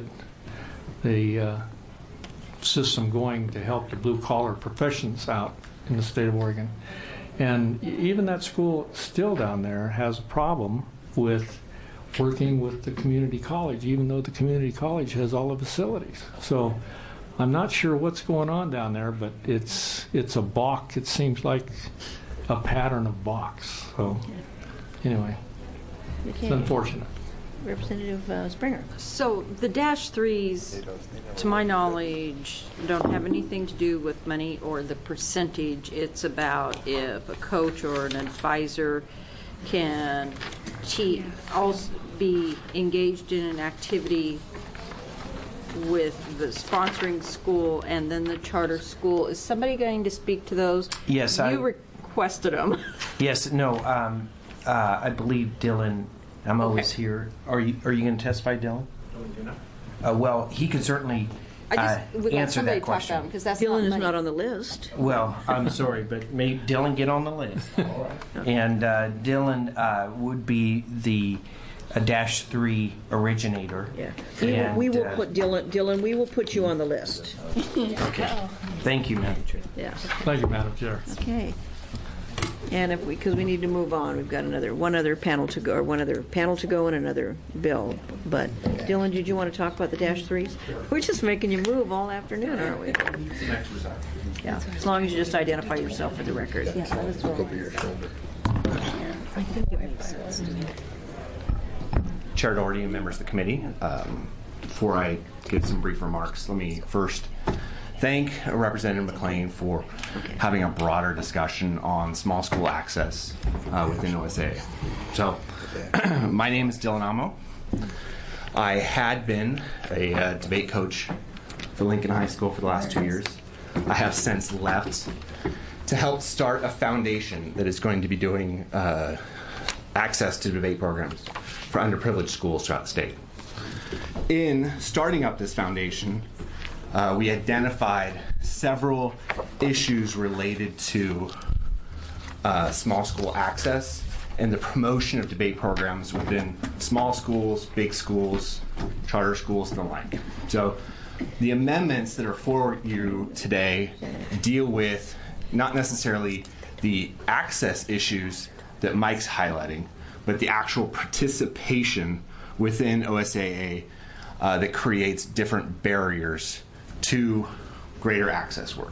the system going to help the blue-collar professions out in the state of Oregon. And even that school still down there has a problem with working with the community college, even though the community college has all the facilities. So I'm not sure what's going on down there, but it's a balk. It seems like a pattern of balks. So anyway, it's unfortunate. Representative Springer. So the -3s, to my knowledge, don't have anything to do with money or the percentage. It's about if a coach or an advisor can also be engaged in an activity with the sponsoring school and then the charter school. Is somebody going to speak to those? Yes, you requested them. Yes, no. I believe Dylan. I'm always here. Are you going to testify, Dylan? Well, he could certainly answer that question. Because that's Dylan is money. not on the list. Well, I'm sorry, but may Dylan get on the list. And Dylan would be the -3 originator. Yeah. And, we will put Dylan. We will put you on the list. Okay. Thank you, Madam Chair. Yeah. Thank you, Madam Chair. Okay. And because we need to move on, we've got one other panel to go and another bill. But Dylan, did you want to talk about the -3s? We're just making you move all afternoon, aren't we? Yeah. As long as you just identify yourself for the record. Yeah, that's all. I think it makes sense. Chair Doherty and members of the committee, before I give some brief remarks, let me first thank Representative McLean for having a broader discussion on small school access within OSA. So, my name is Dylan Amo. I had been a debate coach for Lincoln High School for the last 2 years. I have since left to help start a foundation that is going to be doing access to debate programs for underprivileged schools throughout the state. In starting up this foundation, we identified several issues related to small school access and the promotion of debate programs within small schools, big schools, charter schools, and the like. So the amendments that are for you today deal with not necessarily the access issues that Mike's highlighting, but the actual participation within OSAA that creates different barriers to greater access work.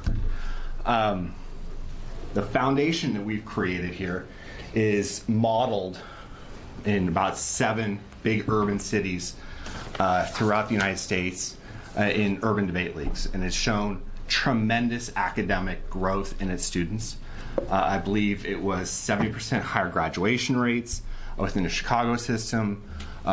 The foundation that we've created here is modeled in about 7 big urban cities throughout the United States in urban debate leagues, and it's shown tremendous academic growth in its students. I believe it was 70% higher graduation rates within the Chicago system,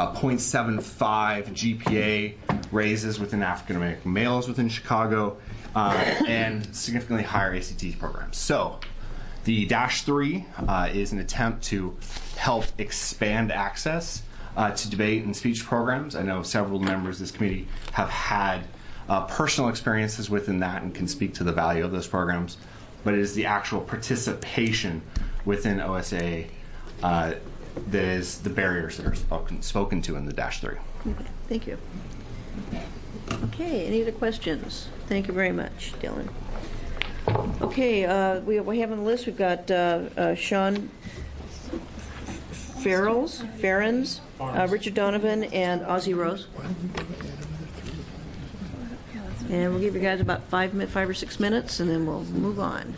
0.75 GPA raises within African American males within Chicago, and significantly higher ACT programs. So the -3 is an attempt to help expand access to debate and speech programs. I know several members of this committee have had personal experiences within that and can speak to the value of those programs, but it is the actual participation within OSA that is the barriers that are spoken to in the -3. Okay, thank you. Okay, any other questions? Thank you very much, Dylan. Okay, we have on the list, we've got Sean Farrens, Richard Donovan, and Ozzie Rose. And we'll give you guys about 5 or 6 minutes, and then we'll move on.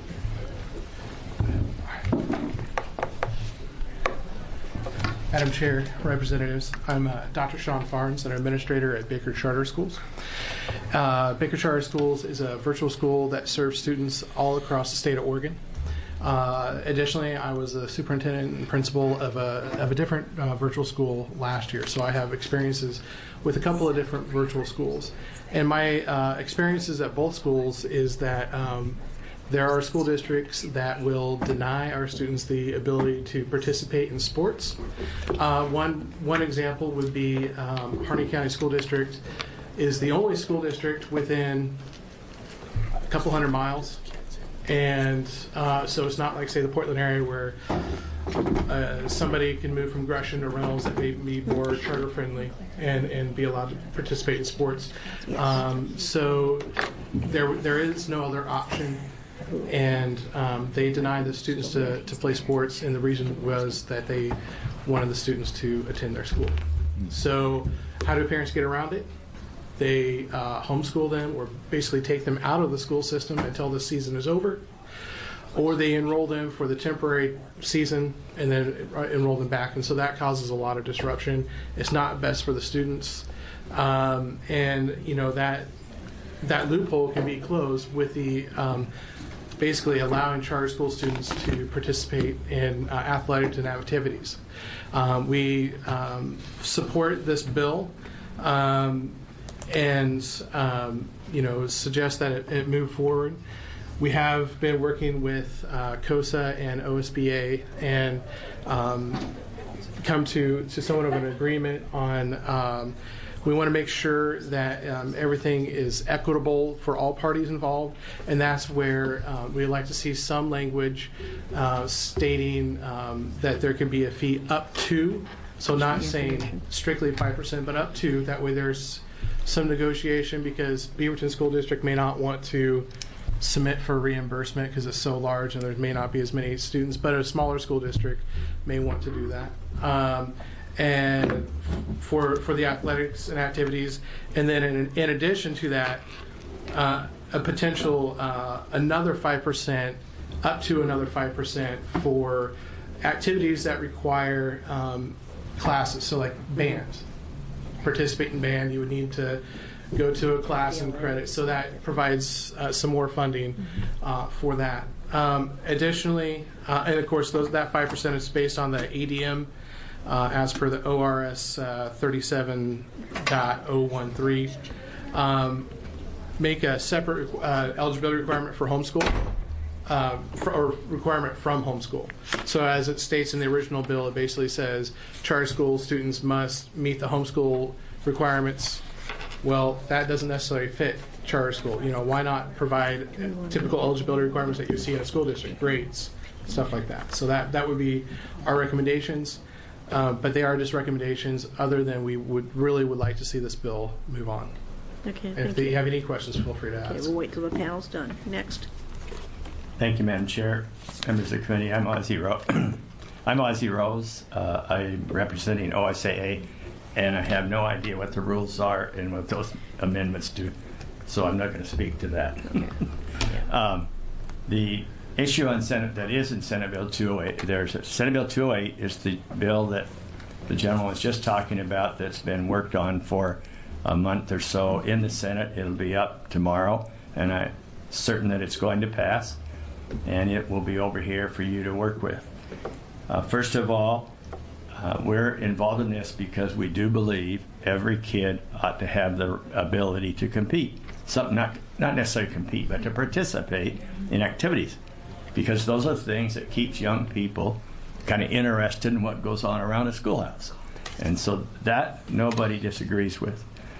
Madam Chair, Representatives, I'm Dr. Sean Farnes, an administrator at Baker Charter Schools. Baker Charter Schools is a virtual school that serves students all across the state of Oregon. Additionally, I was a superintendent and principal of a different virtual school last year, so I have experiences with a couple of different virtual schools. And my experiences at both schools is that there are school districts that will deny our students the ability to participate in sports. One example would be Harney County School District is the only school district within a couple hundred miles. And so it's not like, say, the Portland area where somebody can move from Gresham to Reynolds that may be more charter friendly and be allowed to participate in sports. So there is no other option, and they denied the students to play sports, and the reason was that they wanted the students to attend their school. So how do parents get around it? They homeschool them, or basically take them out of the school system until the season is over, or they enroll them for the temporary season and then enroll them back. And so that causes a lot of disruption. It's not best for the students. And, you know, that loophole can be closed with the basically allowing charter school students to participate in athletics and activities. We support this bill. And you know, suggest that it move forward. We have been working with COSA and OSBA and come to somewhat of an agreement on. We want to make sure that everything is equitable for all parties involved, and that's where we'd like to see some language stating that there can be a fee up to, so not saying strictly 5%, but up to. That way there's some negotiation, because Beaverton School District may not want to submit for reimbursement because it's so large and there may not be as many students, but a smaller school district may want to do that. And for the athletics and activities, and then in addition to that, a potential another 5%, up to another 5% for activities that require classes, so like bands. Participate in band, you would need to go to a class and credit, so that provides some more funding for that. Additionally, and of course that 5% is based on the ADM as per the ORS 37.013. Make a separate eligibility requirement for homeschool, or requirement from homeschool. So as it states in the original bill, it basically says charter school students must meet the homeschool requirements. Well, that doesn't necessarily fit charter school. You know, why not provide typical eligibility requirements that you see in a school district, grades, stuff like that. So that would be our recommendations, but they are just recommendations, other than we would like to see this bill move on. Okay, and if you have any questions, feel free to ask. Okay, we'll wait till the panel's done. Next. Thank you, Madam Chair, members of the committee. I'm Ozzie Rose. I'm representing OSAA, and I have no idea what the rules are and what those amendments do, so I'm not going to speak to that. The issue on that is in Senate Bill 208. Senate Bill 208 is the bill that the gentleman was just talking about that's been worked on for a month or so in the Senate. It'll be up tomorrow, and I'm certain that it's going to pass, and it will be over here for you to work with. First of all, we're involved in this because we do believe every kid ought to have the ability to compete. not necessarily compete, but to participate in activities, because those are things that keeps young people kind of interested in what goes on around a schoolhouse. And so that nobody disagrees with.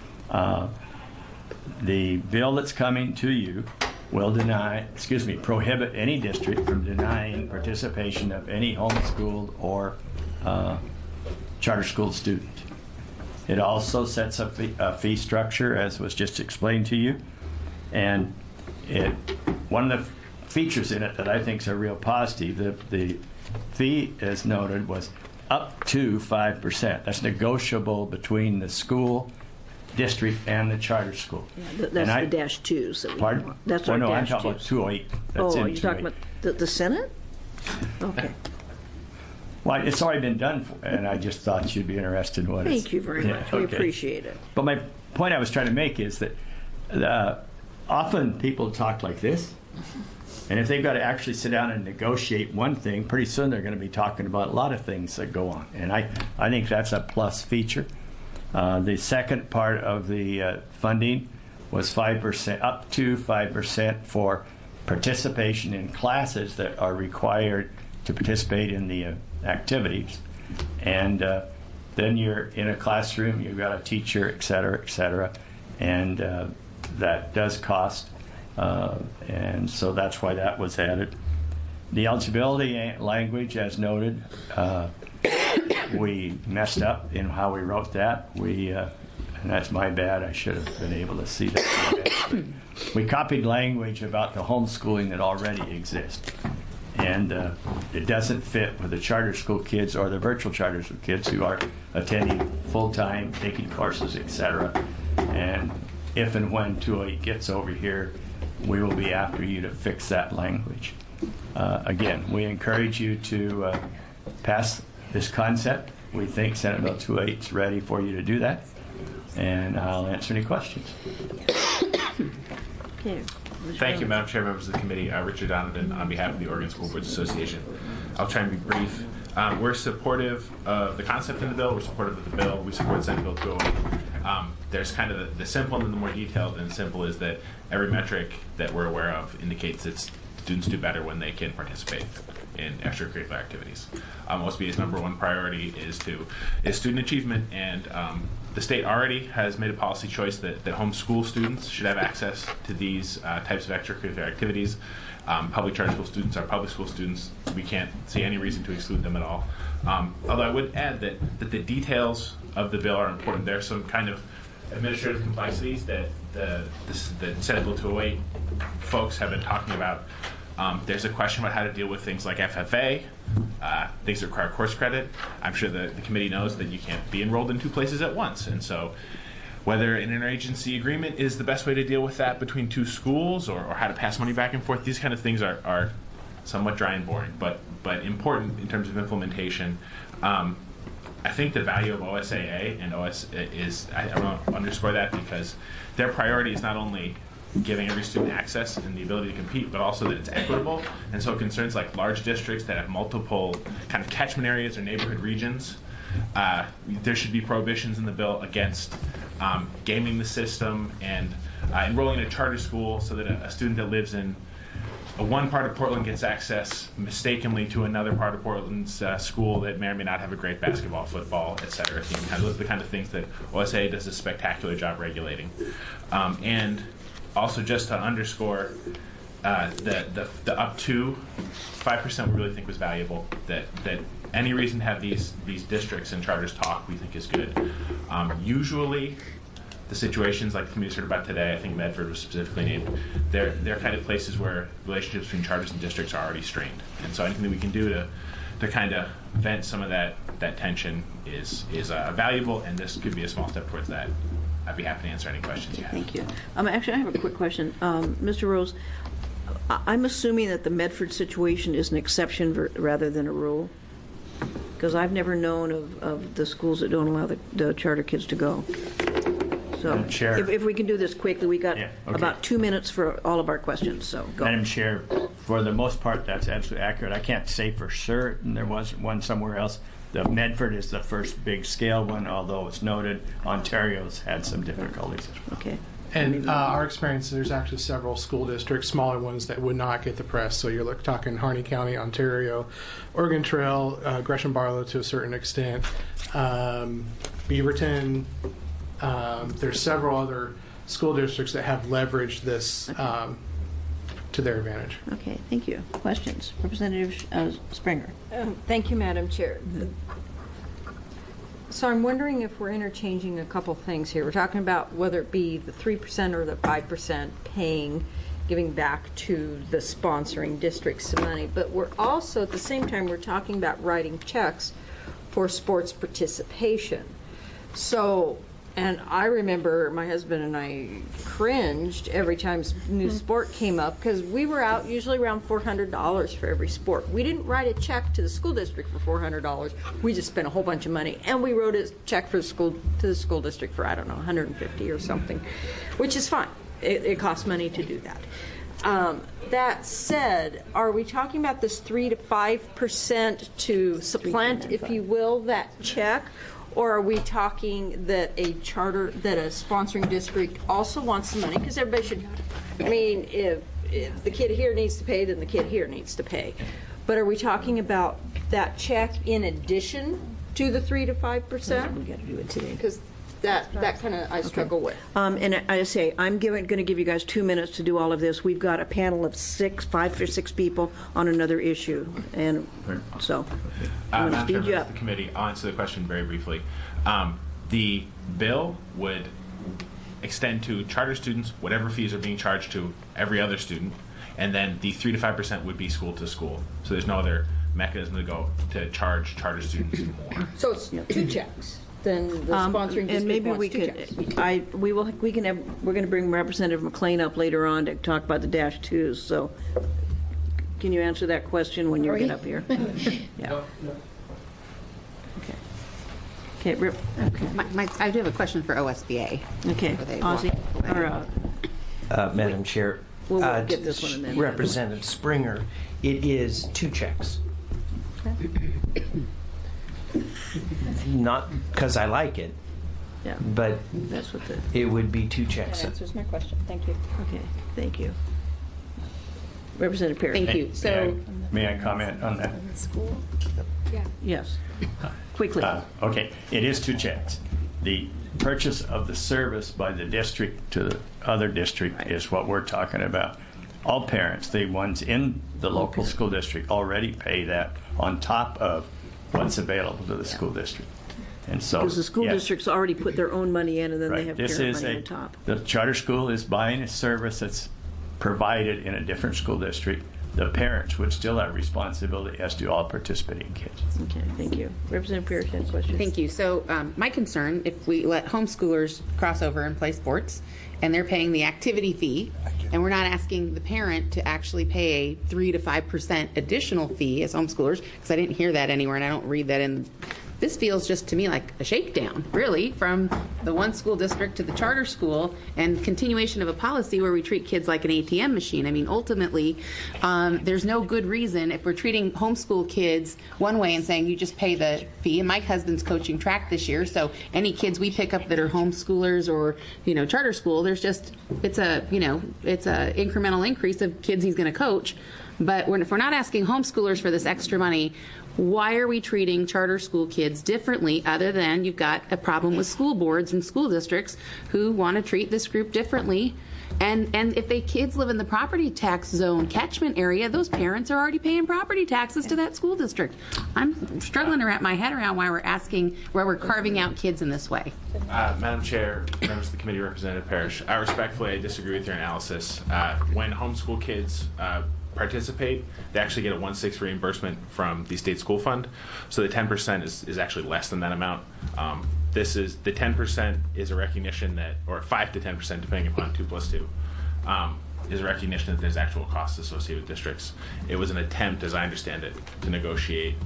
The bill that's coming to you will prohibit any district from denying participation of any homeschooled or charter school student. It also sets up a fee structure, as was just explained to you. And one of the features in it that I think is a real positive, the fee, as noted, was up to 5%. That's negotiable between the school district and the charter school. Yeah, that's the dash twos. That pardon? That's our no, dash I'm talking twos. about 208. That's Oh, in you're talking 208. about the Senate? Okay. Well, it's already been done, and I just thought you'd be interested in what Thank you very much. We appreciate it. But my point I was trying to make is that often people talk like this, and if they've got to actually sit down and negotiate one thing, pretty soon they're going to be talking about a lot of things that go on. And I think that's a plus feature. The second part of the funding was 5%, up to 5% for participation in classes that are required to participate in the activities. And then you're in a classroom, you've got a teacher, et cetera, and that does cost. And so that's why that was added. The eligibility language, as noted, we messed up in how we wrote that. And that's my bad. I should have been able to see that. We copied language about the homeschooling that already exists. And it doesn't fit with the charter school kids or the virtual charter school kids who are attending full-time, taking courses, etc. And if and when 208 gets over here, we will be after you to fix that language. Again, we encourage you to pass this concept. We think Senate Bill 208 is ready for you to do that. And I'll answer any questions. Okay. Thank you, Madam Chair, members of the committee. Richard Donovan on behalf of the Oregon School Boards Association. I'll try and be brief. We're supportive of the concept in the bill. We're supportive of the bill. We support Senate Bill 208. There's kind of the simple and then the more detailed. And simple is that every metric that we're aware of indicates that students do better when they can participate in extracurricular activities. OSBA's number one priority is student achievement, and the state already has made a policy choice that homeschool students should have access to these types of extracurricular activities. Public charter school students are public school students. We can't see any reason to exclude them at all. Although I would add that the details of the bill are important. There are some kind of administrative complexities that the Senate Bill 208 folks have been talking about. There's a question about how to deal with things like FFA, things that require course credit. I'm sure the committee knows that you can't be enrolled in two places at once. And so whether an interagency agreement is the best way to deal with that between two schools, or how to pass money back and forth, these kind of things are somewhat dry and boring, but important in terms of implementation. I think the value of OSAA and OS is, I want to underscore that, because their priority is not only giving every student access and the ability to compete, but also that it's equitable. And so concerns like large districts that have multiple kind of catchment areas or neighborhood regions, there should be prohibitions in the bill against gaming the system and enrolling in a charter school so that a student that lives in one part of Portland gets access mistakenly to another part of Portland's school that may or may not have a great basketball, football, et cetera team. Those are the kind of things that OSA does a spectacular job regulating. And also, just to underscore, the up to 5% we really think was valuable. That any reason to have these districts and charters talk, we think is good. Usually, the situations like the community heard about today, I think Medford was specifically named, they're kind of places where relationships between charters and districts are already strained. And so anything that we can do to kind of vent some of that tension is valuable, and this could be a small step towards that. I'd be happy to answer any questions you have. Thank you. Actually, I have a quick question. Mr. Rose, I'm assuming that the Medford situation is an exception rather than a rule? Because I've never known of the schools that don't allow the charter kids to go. So Chair. If we can do this quickly, we got about 2 minutes for all of our questions, so go. Madam Chair, for the most part, that's absolutely accurate. I can't say for certain there wasn't one somewhere else. The Medford is the first big scale one, although it's noted Ontario's had some difficulties. Okay. And our experience, there's actually several school districts, smaller ones, that would not get the press. So you're talking Harney County, Ontario, Oregon Trail, Gresham Barlow to a certain extent, Beaverton. There's several other school districts that have leveraged this to their advantage. Okay, thank you. Questions? Representative Springer. Thank you, Madam Chair. So I'm wondering if we're interchanging a couple things here. We're talking about whether it be the 3% or the 5% paying, giving back to the sponsoring districts some money, but we're also, at the same time, we're talking about writing checks for sports participation. So, and I remember my husband and I cringed every time new sport came up, because we were out usually around $400 for every sport. We didn't write a check to the school district for $400. We just spent a whole bunch of money, and we wrote a check for the school district for, I don't know, $150 or something, which is fine. It costs money to do that. That said, are we talking about this 3 to 5% to supplant, if you will, that check? Or are we talking that a sponsoring district also wants the money? Because everybody should, I mean, if the kid here needs to pay, then the kid here needs to pay. But are we talking about that check in addition to the 3 to 5%? We got to do it today. Because that kind of I struggle with. And I say, I'm going to give you guys 2 minutes to do all of this. We've got a panel of 5 or 6 people on another issue, and so I'm going to speed you up. The committee, I'll answer the question very briefly. The bill would extend to charter students whatever fees are being charged to every other student, and then the 3 to 5% would be school to school. So there's no other mechanism to go to charge charter students more. So it's 2 checks. Then the sponsoring district and maybe wants we 2 could. checks. We're going to bring Representative McLean up later on to talk about the -2s. So, can you answer that question when you get up here? Yeah. Okay. Rip. Okay. I do have a question for OSBA. Okay. Ozzie. Madam Chair. We'll get this one and then Representative Springer, it is 2 checks. Not because I like it, but that's what it would be 2 checks. That answers my question. Thank you. Okay, thank you. Representative Perry. Thank you. So, may I comment on that? Yeah. Yes. Quickly. Okay, it is 2 checks. The purchase of the service by the district to the other district is what we're talking about. All parents, the ones in the local school district, already pay that on top of what's available to the school district. And so, because the school districts already put their own money in, and then they have parent money on top. The charter school is buying a service that's provided in a different school district. The parents would still have responsibility, as do all participating kids. Okay, thank you. Representative Pierce has questions. Thank you. So my concern, if we let homeschoolers cross over and play sports, and they're paying the activity fee, and we're not asking the parent to actually pay a 3 to 5% additional fee as homeschoolers, because I didn't hear that anywhere, and I don't read that in. This feels just to me like a shakedown, really, from the one school district to the charter school, and continuation of a policy where we treat kids like an ATM machine. I mean, ultimately, there's no good reason if we're treating homeschool kids one way and saying you just pay the fee. And my husband's coaching track this year, so any kids we pick up that are homeschoolers or charter school, there's just it's a incremental increase of kids he's going to coach. But if we're not asking homeschoolers for this extra money, why are we treating charter school kids differently, other than you've got a problem with school boards and school districts who want to treat this group differently? And if the kids live in the property tax zone catchment area, those parents are already paying property taxes to that school district. I'm struggling to wrap my head around why we're carving out kids in this way. Madam Chair, members of the committee, Representative Parrish, I disagree with your analysis. When homeschool kids participate, they actually get a 1/6 reimbursement from the state school fund. So the 10% is actually less than that amount. The 10% is a recognition that, or 5 to 10%, depending upon 2 plus 2, is a recognition that there's actual costs associated with districts. It was an attempt, as I understand it, to negotiate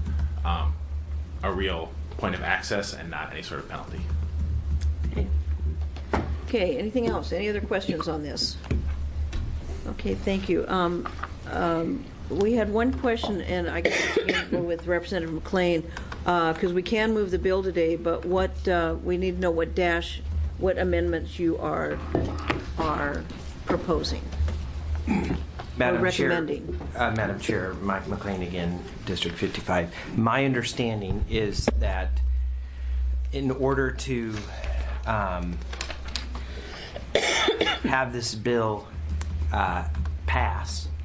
a real point of access and not any sort of penalty. Okay, anything else? Any other questions on this? Okay, thank you. We had one question, and I guess again, with Representative McLean, because we can move the bill today, but we need to know what amendments you are are proposing? Madam Chair, recommending. Madam Chair, Mike McLean again, District 55. My understanding is that in order to have this bill pass,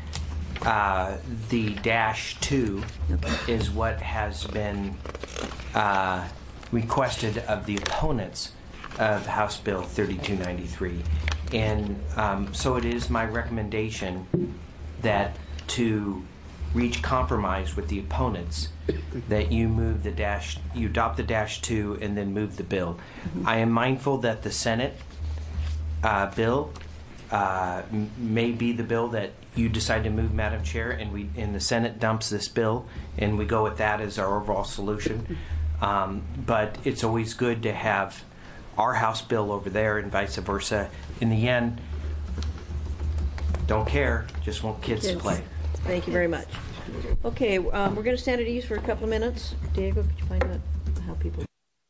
the -2 is what has been requested of the opponents of House Bill 3293. And so it is my recommendation that to reach compromise with the opponents, that you move you adopt the -2 and then move the bill. I am mindful that the Senate bill may be the bill that you decide to move, Madam Chair, and the Senate dumps this bill, and we go with that as our overall solution. But it's always good to have our House bill over there and vice versa. In the end, don't care, just want kids to play. Thank you very much. Okay, we're going to stand at ease for a couple of minutes. Diego, could you find out how people...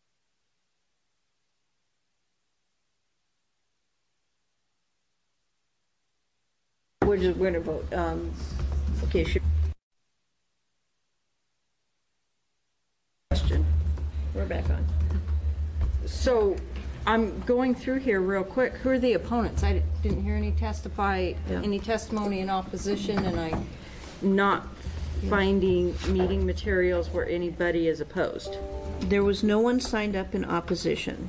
We're going to vote. Okay, question. We're back on. So I'm going through here real quick. Who are the opponents? I didn't hear any testimony in opposition, and I'm not finding meeting materials where anybody is opposed. There was no one signed up in opposition.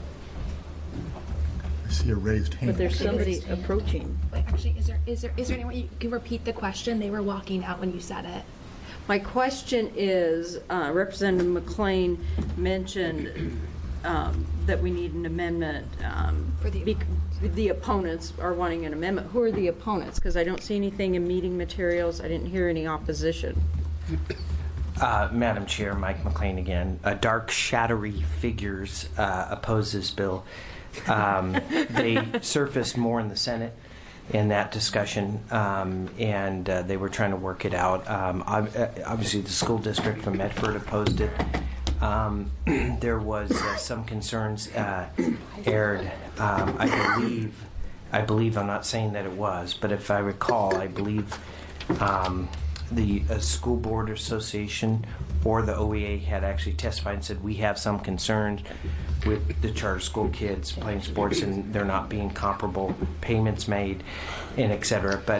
I see a raised hand. But there's somebody approaching. Wait, actually, is there anyone you can repeat the question? They were walking out when you said it. My question is, Representative McLean mentioned that we need an amendment. For the opponents are wanting an amendment. Who are the opponents? Because I don't see anything in meeting materials. I didn't hear any opposition. Madam Chair, Mike McLean again. Dark, shadowy figures oppose this bill. They surfaced more in the Senate in that discussion, and they were trying to work it out. Obviously, the school district from Medford opposed it. There was some concerns aired. I believe, I'm not saying that it was, but if I recall, I believe the School Board Association or the OEA had actually testified and said, we have some concerns with the charter school kids playing sports and there not being comparable payments made, and et cetera. But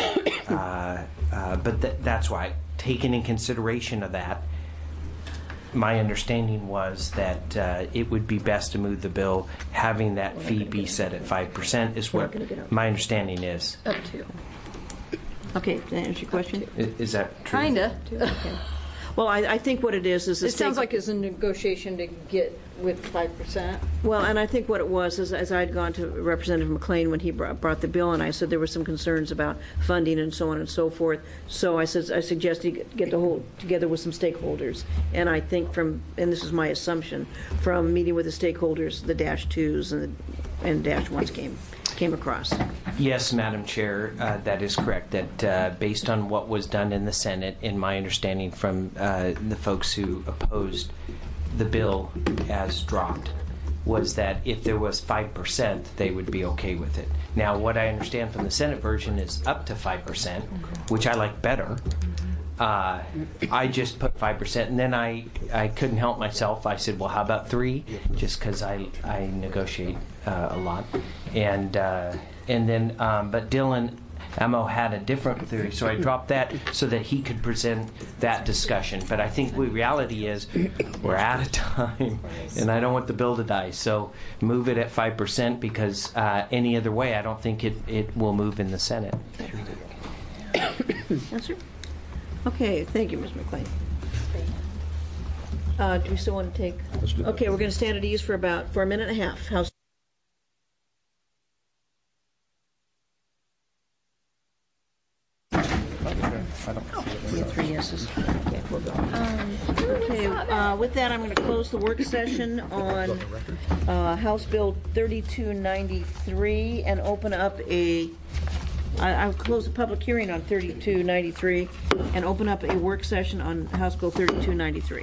that's why, taking in consideration of that, my understanding was that it would be best to move the bill, having that fee be set at 5% is what my understanding is. Up to. Okay, does that answer your question? Is that true? Kinda. Okay. Well, I think what it is it sounds like it's a negotiation to get with 5%. Well, and I think what it was is, as I had gone to Representative McLean when he brought the bill, and I said there were some concerns about funding and so on and so forth. So I suggested get the whole together with some stakeholders. And I think and this is my assumption, from meeting with the stakeholders, the -2s and -1s came across. Yes, Madam Chair, that is correct. That based on what was done in the Senate, in my understanding from the folks who opposed the bill as dropped, was that if there was 5%, they would be okay with it. Now, what I understand from the Senate version is up to 5%, which I like better. I just put 5%, and then I couldn't help myself. I said, well, how about 3%? Just because I negotiate a lot. And then, but Dylan Amo had a different theory, so I dropped that so that he could present that discussion. But I think the reality is we're out of time, and I don't want the bill to die. So move it at 5%, because any other way, I don't think it will move in the Senate. Answer? Okay, thank you, Ms. McLean. Do we still want to take? Okay, we're going to stand at ease for a minute and a half. How's Three yeses. Okay, we'll go. Okay, with that, I'm going to close the work session on House Bill 3293 and open up I'll close the public hearing on 3293 and open up a work session on House Bill 3293.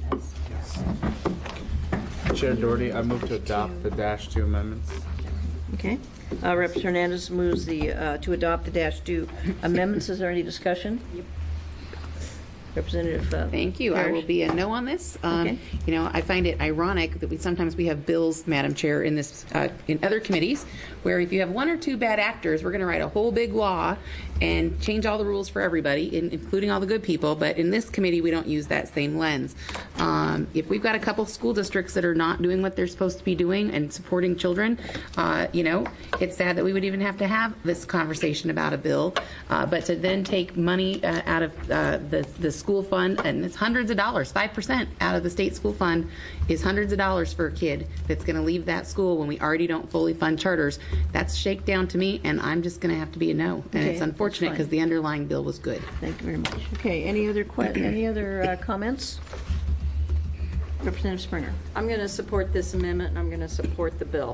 Chair Doherty, I move to adopt the -2 amendments. Okay. Representative Hernandez moves to adopt the -2 amendments. Is there any discussion? Yep. Representative Thank you. I will be a no on this. Okay. You know, I find it ironic that we sometimes have bills, Madam Chair, in this in other committees where if you have one or two bad actors, we're going to write a whole big law and change all the rules for everybody, including all the good people. But in this committee, we don't use that same lens. If we've got a couple school districts that are not doing what they're supposed to be doing and supporting children, you know, it's sad that we would even have to have this conversation about a bill. But to then take money out of the school fund, and it's hundreds of dollars, 5% out of the state school fund is hundreds of dollars for a kid that's going to leave that school when we already don't fully fund charters. That's shakedown to me, and I'm just going to have to be a no. And Okay, it's unfortunate because the underlying bill was good. Thank you very much. Okay, any other comments? Representative Springer. I'm going to support this amendment, and I'm going to support the bill.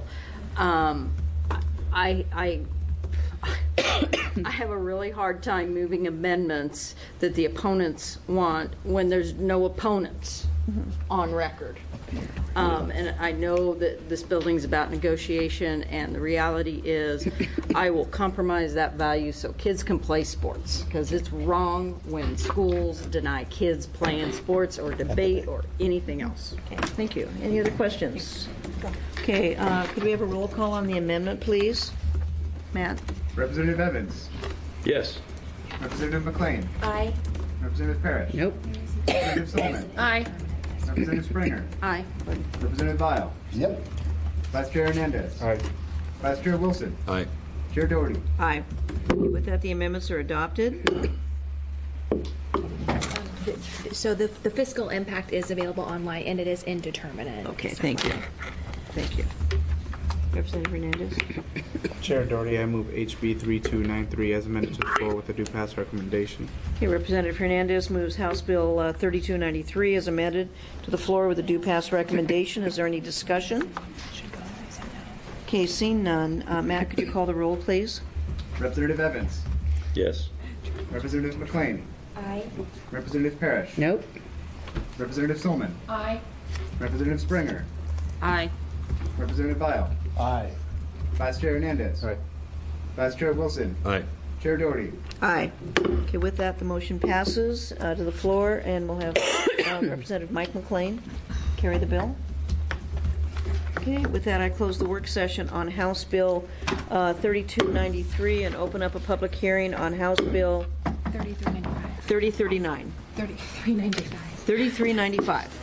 I have a really hard time moving amendments that the opponents want when there's no opponents on record. And I know that this building's about negotiation, and the reality is I will compromise that value so kids can play sports, because it's wrong when schools deny kids playing sports or debate or anything else. Okay, thank you. Any other questions? Okay, could we have a roll call on the amendment, please? Matt? Representative Evans. Yes. Representative McLean. Aye. Representative Parrish. Nope. Representative Solomon. Aye. Representative Springer. Aye. Representative Vile. Yep. Vice Chair Hernandez. Aye. Vice Chair Wilson. Aye. Chair Doherty. Aye. With that, the amendments are adopted. So the fiscal impact is available online, and it is indeterminate. Okay, thank you. Thank you. Representative Hernandez. Chair Doherty, I move HB 3293 as amended to the floor with a due pass recommendation. Okay, Representative Hernandez moves House Bill 3293 as amended to the floor with a due pass recommendation. Is there any discussion? Okay, seeing none. Matt, could you call the roll, please? Representative Evans. Yes. Representative McLean. Aye. Representative Parrish. Nope. Representative Solomon. Aye. Representative Springer. Aye. Representative Vile. Aye. Vice Chair Hernandez. Aye. Vice Chair Wilson. Aye. Chair Doherty. Aye. Okay, with that, the motion passes to the floor, and we'll have Representative Mike McLean carry the bill. Okay, with that, I close the work session on House Bill 3293 and open up a public hearing on House Bill 3395. 3395.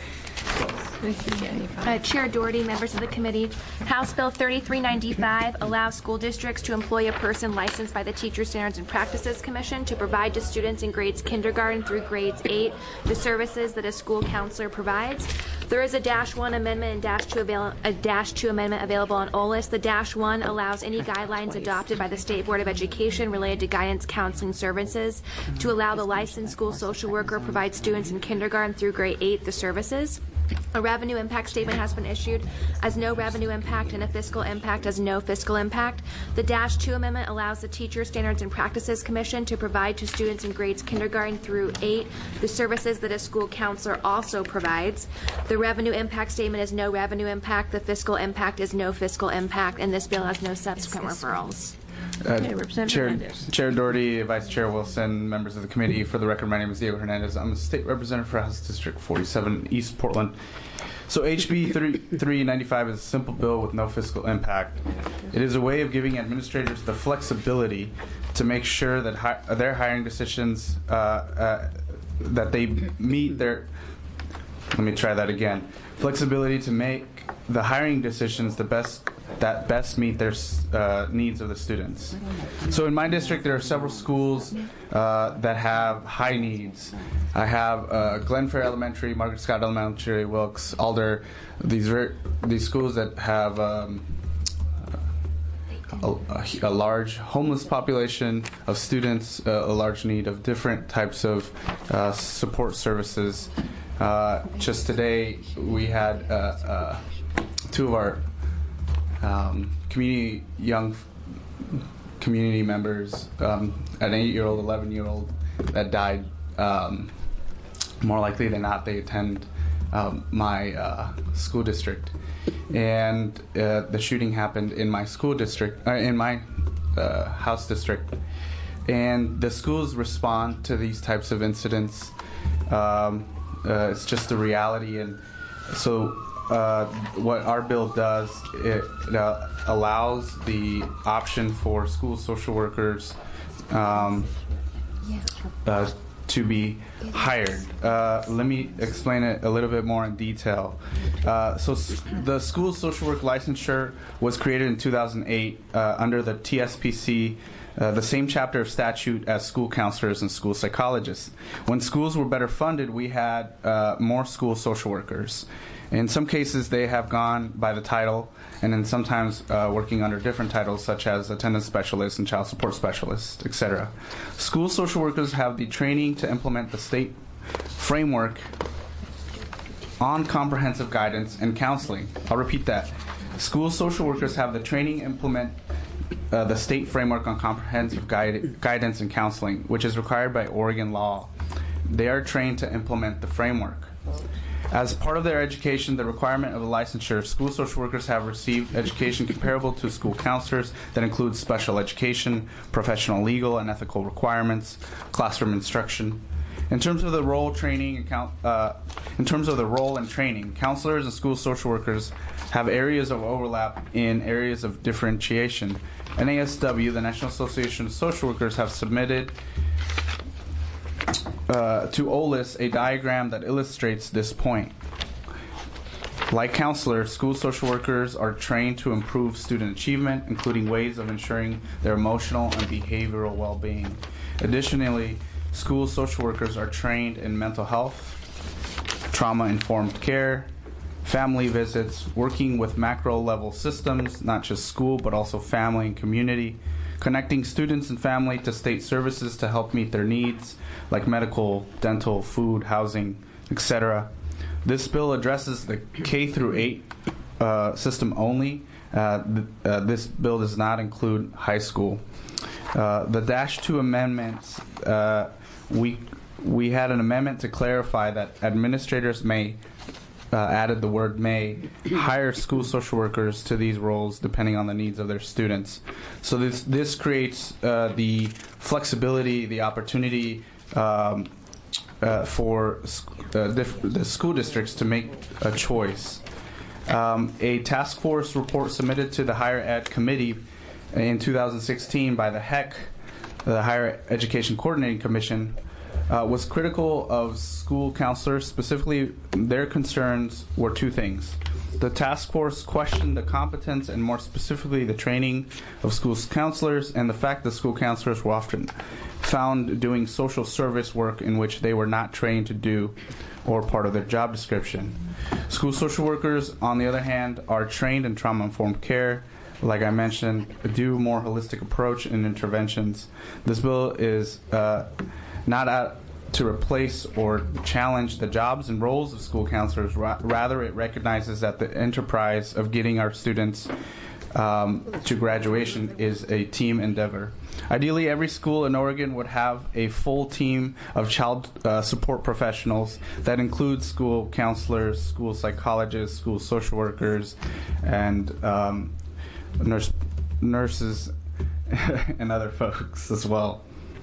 Chair Doherty, members of the committee, House Bill 3395 allows school districts to employ a person licensed by the Teacher Standards and Practices Commission to provide to students in grades kindergarten through grades 8 the services that a school counselor provides. There is a -1 amendment and -2 amendment available on OLIS. The -1 allows any guidelines adopted by the State Board of Education related to guidance counseling services to allow the licensed school social worker provide students in kindergarten through grade 8 the services. A revenue impact statement has been issued as no revenue impact and a fiscal impact as no fiscal impact. The -2 amendment allows the Teacher Standards and Practices Commission to provide to students in grades kindergarten through 8 the services that a school counselor also provides. The revenue impact statement is no revenue impact, the fiscal impact is no fiscal impact, and this bill has no subsequent referrals. Chair Doherty, Vice Chair Wilson, members of the committee, for the record, my name is Diego Hernandez. I'm a state representative for House District 47, East Portland. So HB 3395 is a simple bill with no fiscal impact. It is a way of giving administrators the flexibility to make sure that their hiring decisions, that they meet their, let me try that again, flexibility to make the hiring decisions that best meet their needs of the students. So in my district, there are several schools that have high needs. I have Glenfair Elementary, Margaret Scott Elementary, Wilkes, Alder. These schools that have a large homeless population of students, a large need of different types of support services. Just today, we had two of our young community members, an 8-year-old, 11-year-old that died. More likely than not, they attend my school district, and the shooting happened in my school district, in my house district, and the schools respond to these types of incidents. It's just a reality, and so what our bill does, it allows the option for school social workers to be hired. Let me explain it a little bit more in detail. So the school social work licensure was created in 2008 under the TSPC, the same chapter of statute as school counselors and school psychologists. When schools were better funded, we had more school social workers. In some cases, they have gone by the title, and then sometimes working under different titles, such as attendance specialist and child support specialist, etc. School social workers have the training to implement the state framework on comprehensive guidance and counseling. I'll repeat that. School social workers have the training to implement the state framework on comprehensive guidance and counseling, which is required by Oregon law. They are trained to implement the framework. As part of their education, the requirement of a licensure, school social workers have received education comparable to school counselors that includes special education, professional legal and ethical requirements, classroom instruction. In terms of the role and training, counselors and school social workers have areas of overlap in areas of differentiation. NASW, the National Association of Social Workers, have submitted to OLIS a diagram that illustrates this point. Like counselors, school social workers are trained to improve student achievement, including ways of ensuring their emotional and behavioral well-being. Additionally, school social workers are trained in mental health, trauma-informed care, family visits, working with macro-level systems, not just school, but also family and community, connecting students and family to state services to help meet their needs, like medical, dental, food, housing, etc. This bill addresses the K through 8 system only. This bill does not include high school. The -2 amendments, we had an amendment to clarify that administrators may, added the word may, hire school social workers to these roles depending on the needs of their students. So this creates the flexibility, the opportunity for the school districts to make a choice. A task force report submitted to the Higher Ed Committee in 2016 by the HEC, the Higher Education Coordinating Commission, was critical of school counselors. Specifically, their concerns were two things. The task force questioned the competence and more specifically the training of school counselors and the fact that school counselors were often found doing social service work in which they were not trained to do or part of their job description. School social workers, on the other hand, are trained in trauma-informed care. Like I mentioned, do more holistic approach in interventions. This bill is not out to replace or challenge the jobs and roles of school counselors. Rather, it recognizes that the enterprise of getting our students to graduation is a team endeavor. Ideally, every school in Oregon would have a full team of child support professionals that includes school counselors, school psychologists, school social workers, and nurses and other folks as well.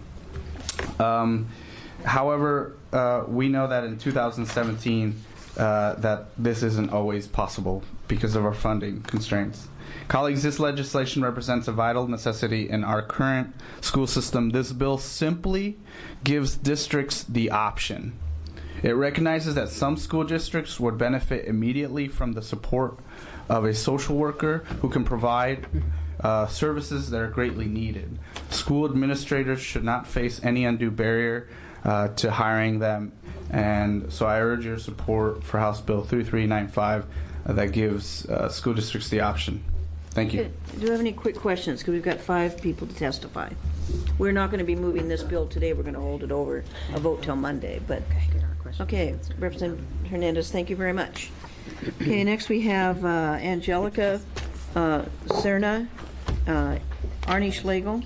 However, we know that in 2017 that this isn't always possible because of our funding constraints. Colleagues, this legislation represents a vital necessity in our current school system. This bill simply gives districts the option. It recognizes that some school districts would benefit immediately from the support of a social worker who can provide services that are greatly needed. School administrators should not face any undue barrier to hiring them, and so I urge your support for House Bill 3395 that gives school districts the option. Thank you. Okay. Do you have any quick questions? Because we've got 5 people to testify. We're not going to be moving this bill today. We're going to hold it over a vote till Monday. But okay, Representative Hernandez, thank you very much. Okay, next we have Angelica Serna, Annie Schlegel,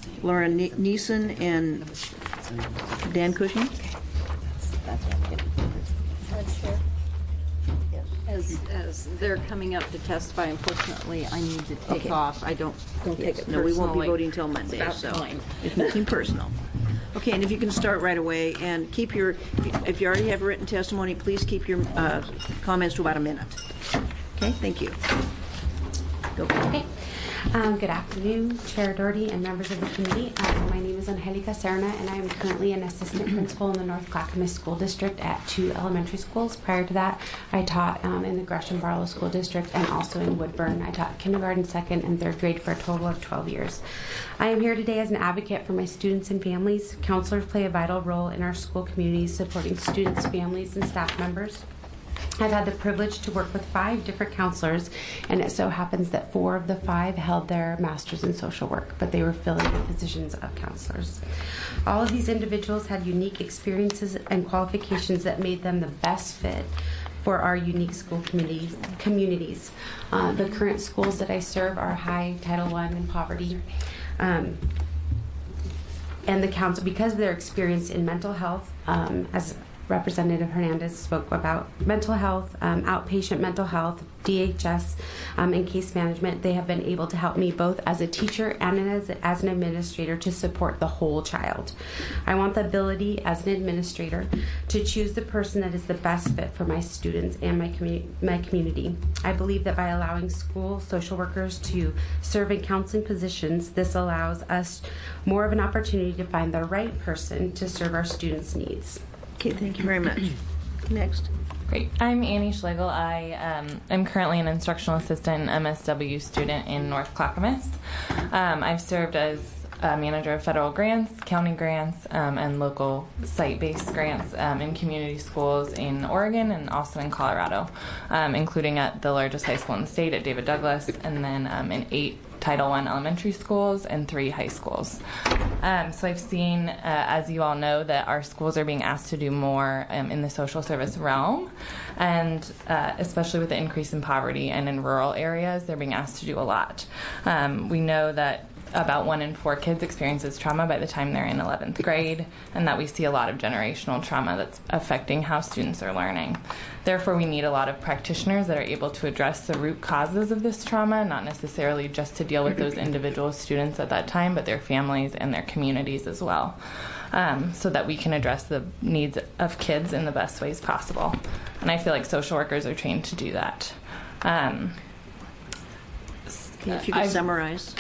Laura Neeson, and Dan Cushing. As they're coming up to testify, unfortunately, I need to take Okay. off. I don't take it No, we won't be personally. voting until Monday, It's about so time. it's nothing personal. Okay, and if you can start right away and keep your, if you already have written testimony, please keep your comments to about a minute. Okay, thank you. Go. Okay. Good afternoon, Chair Doherty and members of the committee. My name is Angelica Serna, and I am currently an assistant principal in the North Clackamas School District at 2 elementary schools. Prior to that, I taught in the Gresham Barlow School District and also in Woodburn. I taught kindergarten, second, and third grade for a total of 12 years. I am here today as an advocate for my students and families. Counselors play a vital role in our school communities, supporting students, families, and staff members. I've had the privilege to work with 5 different counselors, and it so happens that 4 of the 5 held their masters in social work, but they were filling the positions of counselors. All of these individuals had unique experiences and qualifications that made them the best fit for our unique school communities. The current schools that I serve are high Title I and poverty. And the council, because of their experience in mental health, as Representative Hernandez spoke about mental health, outpatient mental health, DHS, and case management, they have been able to help me both as a teacher and as an administrator to support the whole child. I want the ability as an administrator to choose the person that is the best fit for my students and my community. I believe that by allowing school social workers to serve in counseling positions, this allows us more of an opportunity to find the right person to serve our students' needs. Okay, thank you very much. Next. Great. I'm Annie Schlegel. I am currently an instructional assistant and MSW student in North Clackamas. I've served as a manager of federal grants, county grants, and local site-based grants in community schools in Oregon and also in Colorado, including at the largest high school in the state at David Douglas, and then in 8 Title I elementary schools and 3 high schools. So I've seen, as you all know, that our schools are being asked to do more in the social service realm, and especially with the increase in poverty and in rural areas, they're being asked to do a lot. We know that about 1 in 4 kids experiences trauma by the time they're in 11th grade, and that we see a lot of generational trauma that's affecting how students are learning. Therefore, we need a lot of practitioners that are able to address the root causes of this trauma, not necessarily just to deal with those individual students at that time, but their families and their communities as well, so that we can address the needs of kids in the best ways possible. And I feel like social workers are trained to do that. If you could summarize.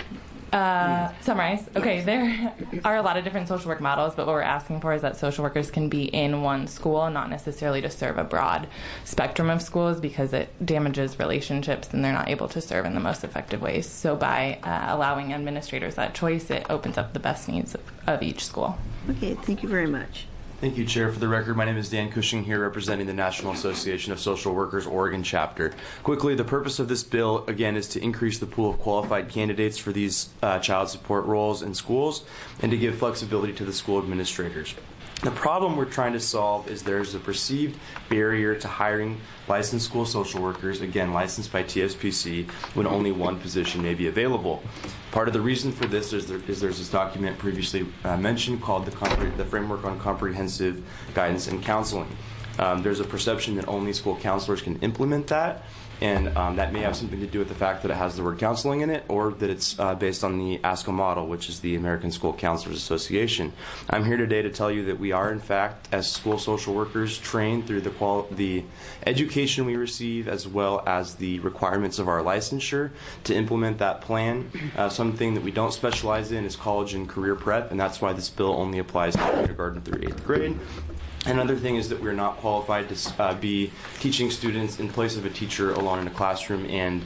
Summarize. Okay, there are a lot of different social work models, but what we're asking for is that social workers can be in one school, not necessarily to serve a broad spectrum of schools, because it damages relationships and they're not able to serve in the most effective ways. So by allowing administrators that choice, it opens up the best needs of each school. Okay, thank you very much. Thank you, Chair. For the record, my name is Dan Cushing here representing the National Association of Social Workers Oregon chapter. Quickly, the purpose of this bill, again, is to increase the pool of qualified candidates for these child support roles in schools and to give flexibility to the school administrators. The problem we're trying to solve is there's a perceived barrier to hiring licensed school social workers, again, licensed by TSPC, when only one position may be available. Part of the reason for this is there's this document previously mentioned called the Framework on Comprehensive Guidance and Counseling. There's a perception that only school counselors can implement that, and that may have something to do with the fact that it has the word counseling in it, or that it's based on the ASCO model, which is the American School Counselors Association. I'm here today to tell you that we are, in fact, as school social workers, trained through the education we receive as well as the requirements of our licensure to implement that plan. Something that we don't specialize in is college and career prep, and that's why this bill only applies to kindergarten through 8th grade. Another thing is that we're not qualified to be teaching students in place of a teacher alone in a classroom, and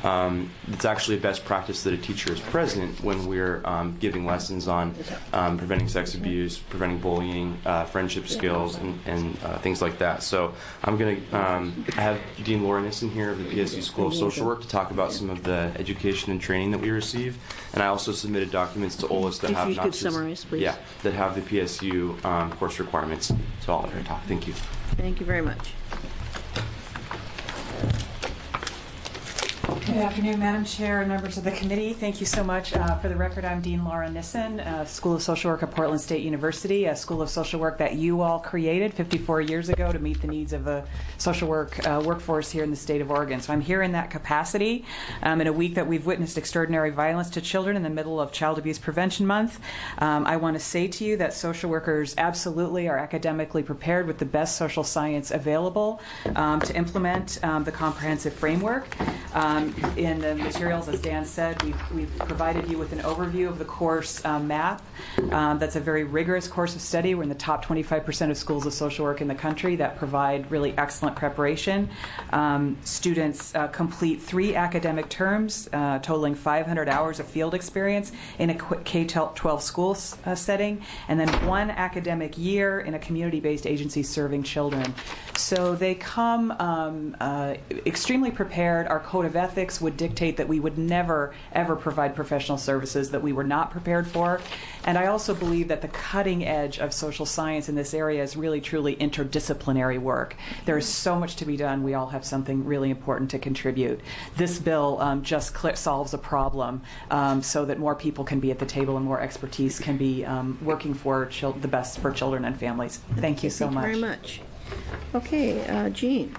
it's actually a best practice that a teacher is present when we're giving lessons on preventing sex abuse, preventing bullying, friendship skills, and things like that. So I'm going to have Dean Laura Nissen here of the PSU School of Social Work to talk about some of the education and training that we receive. And I also submitted documents to OLAS that have if you could summarize, please. Yeah, that have the PSU course requirements. So I'll let her talk. Thank you. Thank you very much. Good afternoon, Madam Chair and members of the committee. Thank you so much. For the record, I'm Dean Laura Nissen, School of Social Work at Portland State University, a school of social work that you all created 54 years ago to meet the needs of the social work workforce here in the state of Oregon. So I'm here in that capacity in a week that we've witnessed extraordinary violence to children in the middle of Child Abuse Prevention Month. I want to say to you that social workers absolutely are academically prepared with the best social science available to implement the comprehensive framework. In the materials, as Dan said, we've provided you with an overview of the course map. That's a very rigorous course of study. We're in the top 25% of schools of social work in the country that provide really excellent preparation. Students complete 3 academic terms, totaling 500 hours of field experience in a K-12 school setting, and then 1 academic year in a community-based agency serving children. So they come extremely prepared. Our code of ethics would dictate that we would never, ever provide professional services that we were not prepared for. And I also believe that the cutting edge of social science in this area is really, truly interdisciplinary work. There is so much to be done. We all have something really important to contribute. This bill just solves a problem so that more people can be at the table and more expertise can be working for the best for children and families. Thank you so much. Thank you very much. Okay, Jean.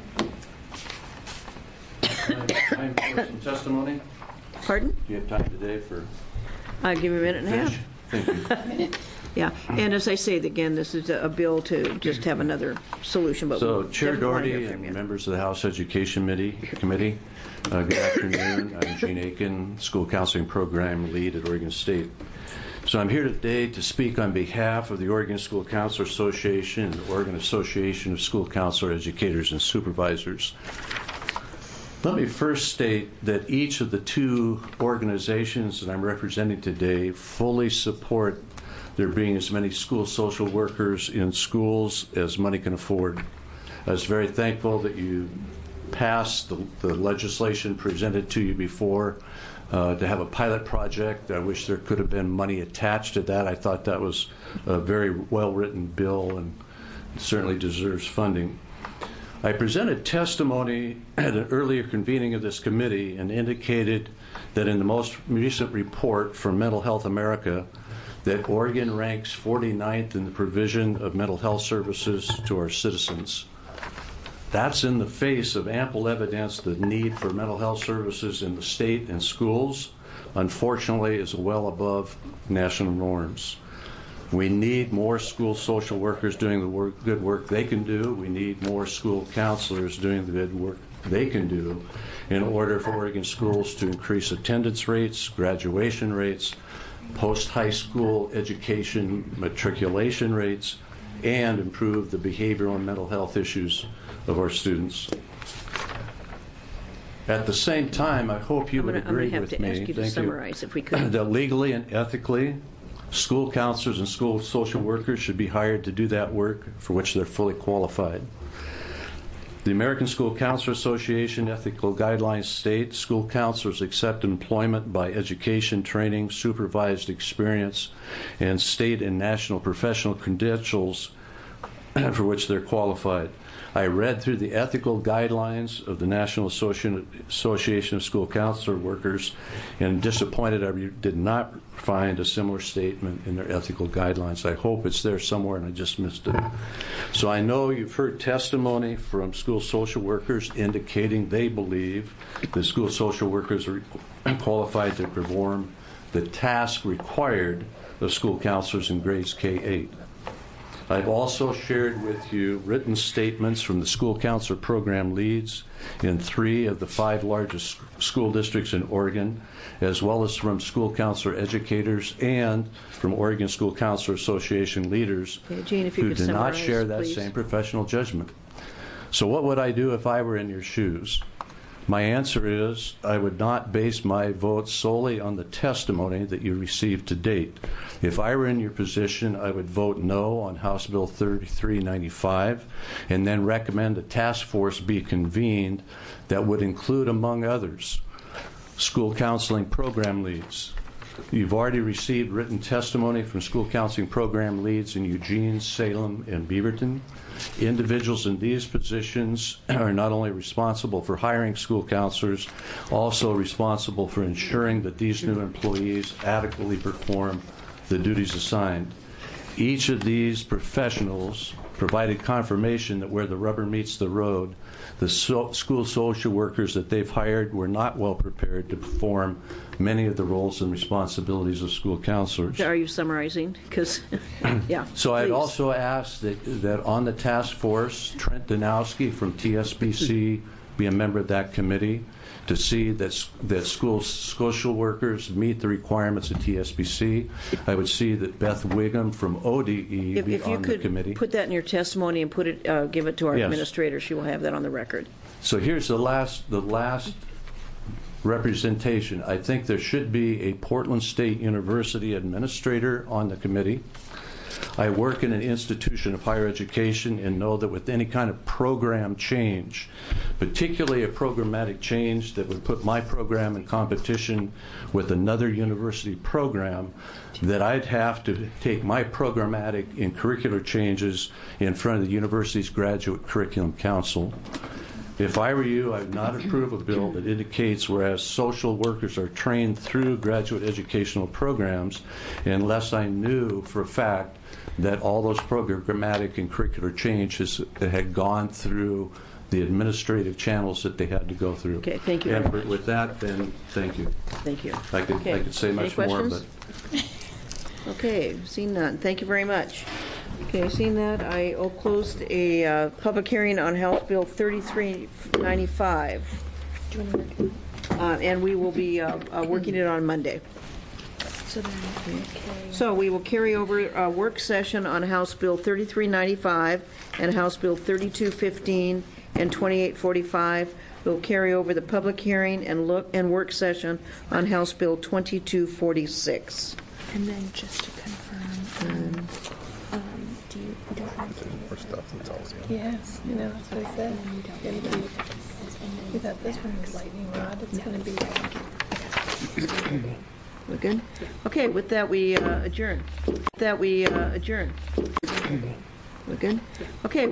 Time for some testimony. Pardon? Do you have time today for? I'll give you a minute and a half. Thank you. Yeah, and as I say, again, this is a bill to just have another solution. But So, we'll Chair definitely wanna hear Doherty from and you. members of the House Education Committee, good afternoon. I'm Gene Aiken, School Counseling Program Lead at Oregon State. So I'm here today to speak on behalf of the Oregon School Counselor Association and the Oregon Association of School Counselor Educators and Supervisors. Let me first state that each of the 2 organizations that I'm representing today fully support there being as many school social workers in schools as money can afford. I was very thankful that you passed the legislation presented to you before to have a pilot project. I wish there could have been money attached to that. I thought that was a very well-written bill and certainly deserves funding. I presented testimony at an earlier convening of this committee and indicated that in the most recent report from Mental Health America that Oregon ranks 49th in the provision of mental health services to our citizens. That's in the face of ample evidence the need for mental health services in the state and schools, unfortunately, is well above national norms. We need more school social workers doing the good work they can do. We need more school counselors doing the good work they can do in order for Oregon schools to increase attendance rates, graduation rates, post-high school education matriculation rates, and improve the behavioral and mental health issues of our students. At the same time, I hope you would agree with me, ask you to summarize, if we could. that legally and ethically, school counselors and school social workers should be hired to do that work for which they're fully qualified. The American School Counselor Association ethical guidelines state school counselors accept employment by education, training, supervised experience, and state and national professional credentials for which they're qualified. I read through the ethical guidelines of the National Association of School Counselor Workers and disappointed I did not find a similar statement in their ethical guidelines. I hope it's there somewhere and I just missed it. So I know you've heard testimony from school social workers indicating they believe that school social workers are qualified to perform the task required of school counselors in grades K-8. I've also shared with you written statements from the school counselor program leads in 3 of the 5 largest school districts in Oregon, as well as from school counselor educators and from Oregon School Counselor Association leaders Jane, who do not share that same professional judgment. So what would I do if I were in your shoes? My answer is I would not base my vote solely on the testimony that you received to date. If I were in your position, I would vote no on House Bill 3395 and then recommend a task force be convened that would include, among others, school counseling program leads, You've already received written testimony from school counseling program leads in Eugene, Salem, and Beaverton. Individuals in these positions are not only responsible for hiring school counselors, also responsible for ensuring that these new employees adequately perform the duties assigned. Each of these professionals provided confirmation that where the rubber meets the road, the school social workers that they've hired were not well prepared to perform many of the roles and responsibilities of school counselors. Are you summarizing? Because, yeah. So I'd please. also ask that on the task force, Trent Danowski from TSBC be a member of that committee to see that school social workers meet the requirements of TSBC. I would see that Beth Wiggum from ODE be on the committee. Put that in your testimony and put it, give it to our Yes. administrator. She will have that on the record. So here's the last representation. I think there should be a Portland State University administrator on the committee. I work in an institution of higher education and know that with any kind of program change, particularly a programmatic change that would put my program in competition with another university program, that I'd have to take my programmatic and curricular changes in front of the university's Graduate Curriculum Council. If I were you, I would not approve a bill that indicates whereas social workers are trained through graduate educational programs unless I knew for a fact that all those programmatic and curricular changes had gone through the administrative channels that they had to go through. Okay, thank you. And with that, then, thank you. Thank you. I could say much more, but... Okay, seeing none. Thank you very much. Okay, seeing that, I will close a public hearing on House Bill 3395. And we will be working it on Monday. So we will carry over a work session on House Bill 3395 and House Bill 3215 and 2845. We'll carry over the public hearing and work session on House Bill 2246. And then just to confirm, do you More stuff that's also. Yes, you know, that's what I said. It's going to be, without this one, lightning rod, it's going to be. We're good? Okay, with that we adjourn. We're good? Okay.